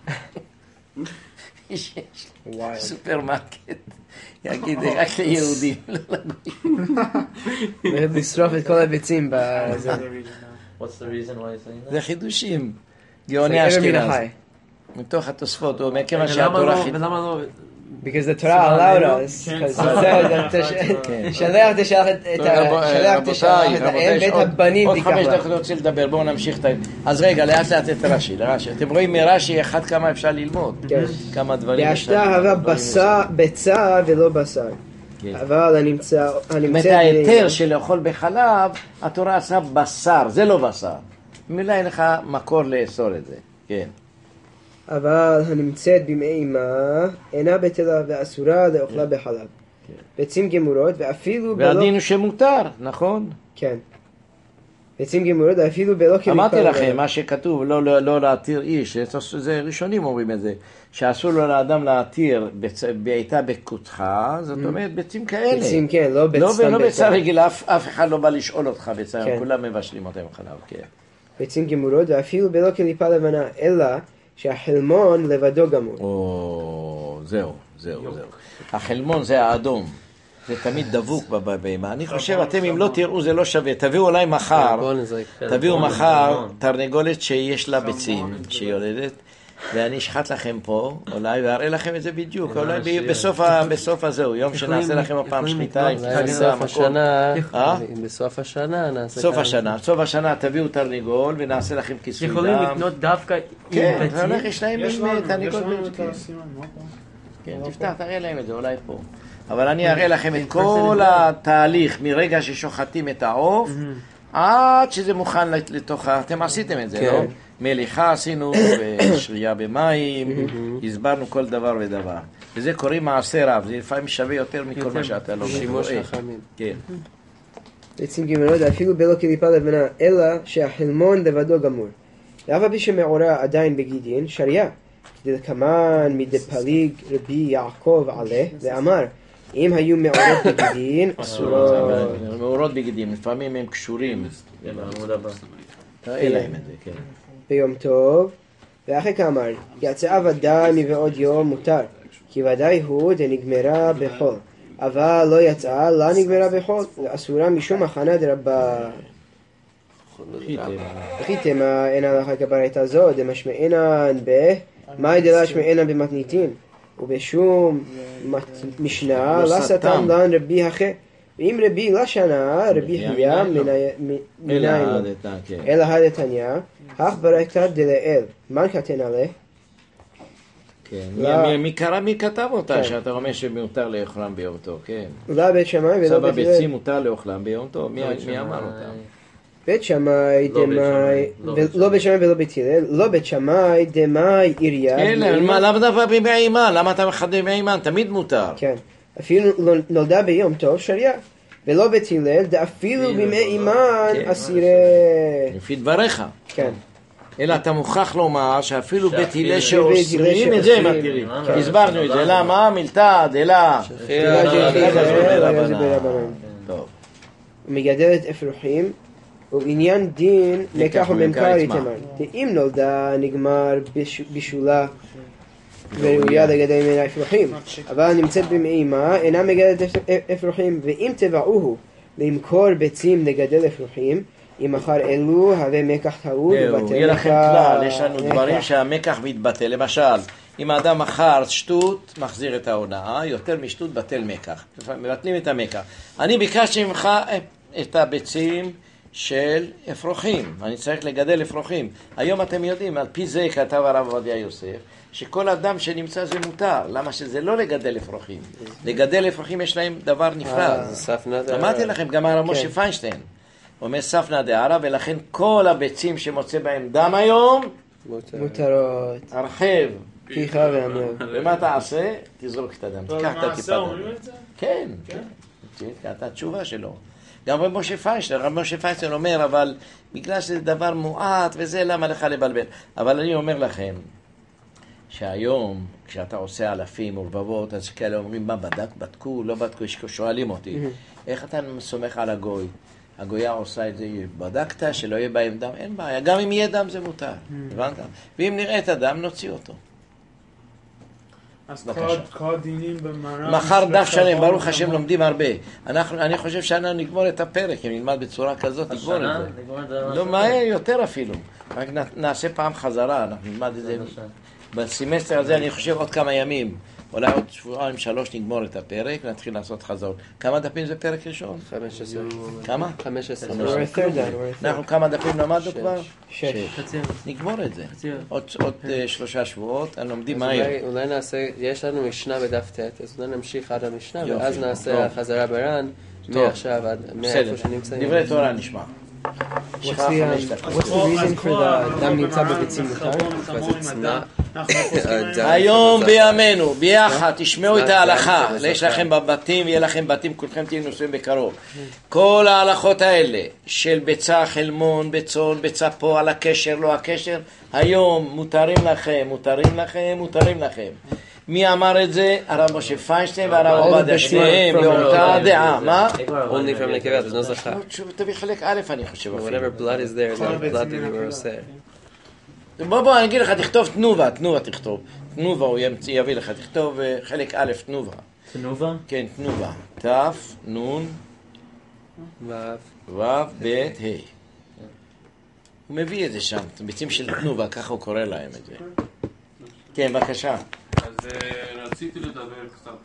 סופרמרקט. יגיד, רק ליהודים, לא לגוי. לשרוף את כל הביצים בזה. What's the reason why you're saying that? זה חידושים. גאוני אשכנז. מתוך התוספות, הוא אומר כמה שהתורה חידוש. ולמה לא? Because the Torah allowed us. שלח תשלח את האם ואת הבנים עוד תיקח 5 לה. דקות רוצה לדבר, בואו נמשיך. אז רגע, לאט לאט את רש"י. אתם רואים מרש"י אחד כמה אפשר ללמוד. כמה דברים אפשר והשתה ללמוד. הווה ביצה ולא בשר. אבל הנמצא... זאת ההיתר של לאכול בחלב, התורה עשה בשר, זה לא בשר. מילה אין לך מקור לאסור את זה. כן. אבל הנמצאת במעי אמה אינה בטלה ואסורה לאוכלה בחלב. ביצים גמורות ואפילו בלא... והדין הוא שמותר, נכון? כן. ביצים גמורות ואפילו בלא כמקרה. אמרתי לכם, מה שכתוב, לא להתיר איש, זה ראשונים אומרים את זה, שאסור לו לאדם להתיר בעיטה בקותחה, זאת אומרת ביצים כאלה. ביצים כן, לא לא ביצה רגיל, אף אחד לא בא לשאול אותך ביצה, כולם מבשלים אותם חלב, כן. ביצים גמורות ואפילו בלא כליפה לבנה, אלא שהחלמון לבדו גמור. זהו. החלמון זה האדום. זה תמיד דבוק בבהמה. אני חושב, אתם אם לא תראו זה לא שווה. תביאו אולי מחר תרנגולת שיש לה ביצים, שיולדת, ואני אשחט לכם פה, אולי, ואראה לכם את זה בדיוק. אולי בסוף הזהו, יום שנעשה לכם הפעם שחיטה. בסוף השנה נעשה. סוף השנה תביאו תרנגול ונעשה לכם כיסוי דם. יכולים לקנות דווקא עם כן, ביצים? יש להם תרנגול ביצים. כן, תפתח, תראה להם את זה, אולי פה. אבל אני אראה לכם את כל התהליך מרגע ששוחטים את העוף עד שזה מוכן לתוך... אתם עשיתם את זה, לא? מליחה עשינו, ושרייה במים, הסברנו כל דבר ודבר. וזה קוראים מעשה רב, זה לפעמים שווה יותר מכל מה שאתה לא שימוש חכמים. כן. ביצים גמורות אפילו בלא כליפה לבנה, אלא שהחלמון לבדו גמור. ואף על פי שמעורה עדיין בגידין, שריה. דלקמן מדפליג רבי יעקב עלה, ואמר, אם היו מעורות בגידין, אסורות. מעורות בגידין, לפעמים הם קשורים. תראה להם את זה, כן. ביום טוב, ואחרי כאמר, יצאה ודאי מבעוד יום מותר, כי ודאי הוא דנגמרה בחול, אבל לא יצאה, לא נגמרה בחול, אסורה משום הכנה דרבה. חיתמה אין הלכה כברייתא זו, דמשמעינן מאי דלה שמעינן במתניתין, ובשום משנה לא סתם לן רבי החי, ואם רבי לא שנה, רבי היה מניין לו. אלא הדתניא, אך ברייתא דלאל, מן קטן עלה? מי כתב אותה שאתה אומר שמותר לאכלם ביום טוב, כן. לא בית שמאי ולא סבא בית הלל. ביצים מותר לאכלם ביום טוב, מי אמר אותם? בית שמאי דמאי, לא בית שמאי ולא בית הלל, לא בית שמאי דמאי עירייה. כן, למה דבר בימי אימן? למה אתה מחד בימי אימן? תמיד מותר. כן, אפילו נולדה ביום טוב שריה, ולא בית הלל, דאפילו בימי אימן אסירי. לפי דבריך. כן. אלא אתה מוכרח לומר שאפילו בית הלל שאוסרים את זה הם מתירים. הסברנו את זה, למה? מילתא, דלה. טוב. מגדלת אפרוחים, ובעניין דין מקח וממכר יתמר. אם נולדה נגמר בישולה וראויה לגדל ממנה אפרוחים, אבל נמצאת במעימה אינה מגדלת אפרוחים, ואם תבעוהו למכור ביצים לגדל אפרוחים, אם אחר אלו הווה מקח טעות ובטל. יהיה לכם כלל, יש לנו דברים שהמקח מתבטל. למשל, אם האדם אחר שטות, מחזיר את ההונאה, יותר משטות בטל מקח. מבטלים את המקח. אני ביקשתי ממך את הביצים של אפרוחים, אני צריך לגדל אפרוחים. היום אתם יודעים, על פי זה כתב הרב עובדיה יוסף, שכל אדם שנמצא זה מותר. למה שזה לא לגדל אפרוחים? לגדל אפרוחים יש להם דבר נפרד. אמרתי לכם, גם הרב משה פיינשטיין אומר ספנה דערה, ולכן כל הביצים שמוצא בהם דם היום מותרות. הרחב פיך ואמר. ומה תעשה? תזרוק את הדם, תיקח את הטיפה דם. כן, את התשובה שלו. גם רב משה פיינשטיין אומר, אבל בגלל שזה דבר מועט וזה, למה לך לבלבל? אבל אני אומר לכם, שהיום, כשאתה עושה אלפים ורבבות, אז כאלה אומרים, מה בדקו, לא בדקו, שואלים אותי, איך אתה סומך על הגוי? הגויה עושה את זה, בדקת שלא יהיה בהם דם, אין בעיה, גם אם יהיה דם זה מותר, הבנת? ואם נראה את הדם, נוציא אותו. אז כל הדינים במר"ם... מחר דף שלם, ברוך השם לומדים הרבה. אני חושב שאנחנו נגמור את הפרק, אם נלמד בצורה כזאת, נגמור את זה. לא, מהר יותר אפילו. רק נעשה פעם חזרה, אנחנו נלמד את זה. בסמסטר הזה אני חושב עוד כמה ימים. אולי עוד שבועיים 3 נגמור את הפרק ונתחיל לעשות חזרות. כמה דפים זה פרק ראשון? 15. כמה? 15. אנחנו כמה דפים למדנו כבר? 6. נגמור את זה. עוד 3 שבועות, אני לומדים מהר. אולי נעשה, יש לנו משנה בדף ט', אז אולי נמשיך עד המשנה, ואז נעשה החזרה ברן, מעכשיו עד מאיפה שנמצאים. דברי תורה נשמע. What's the reason for the דם נמצא בביצים מותר? היום בימינו, ביחד, תשמעו את ההלכה. יש לכם בבתים, ויהיה לכם בתים, כולכם תהיו נוסעים בקרוב. כל ההלכות האלה, של ביצה, חלמון, בצון, ביצה פה, על הקשר, לא הקשר, היום מותרים לכם. מי אמר את זה? הרב משה פיינשטיין והרב עובדיה, שניהם באותה דעה. מה? Only from נקבה, there's no זכר. תביא חלק א' אני חושב. Whatever blood is there, the blood that you were saying. בוא, אני אגיד לך, תכתוב תנובה תכתוב. תנובה הוא יביא לך, תכתוב חלק א', תנובה. תנובה? כן, תנובה. ת', נון, ו', ב', ה'. הוא מביא את זה שם, ביצים של תנובה, ככה הוא קורא להם את זה. כן, בבקשה. אז רציתי לדבר קצת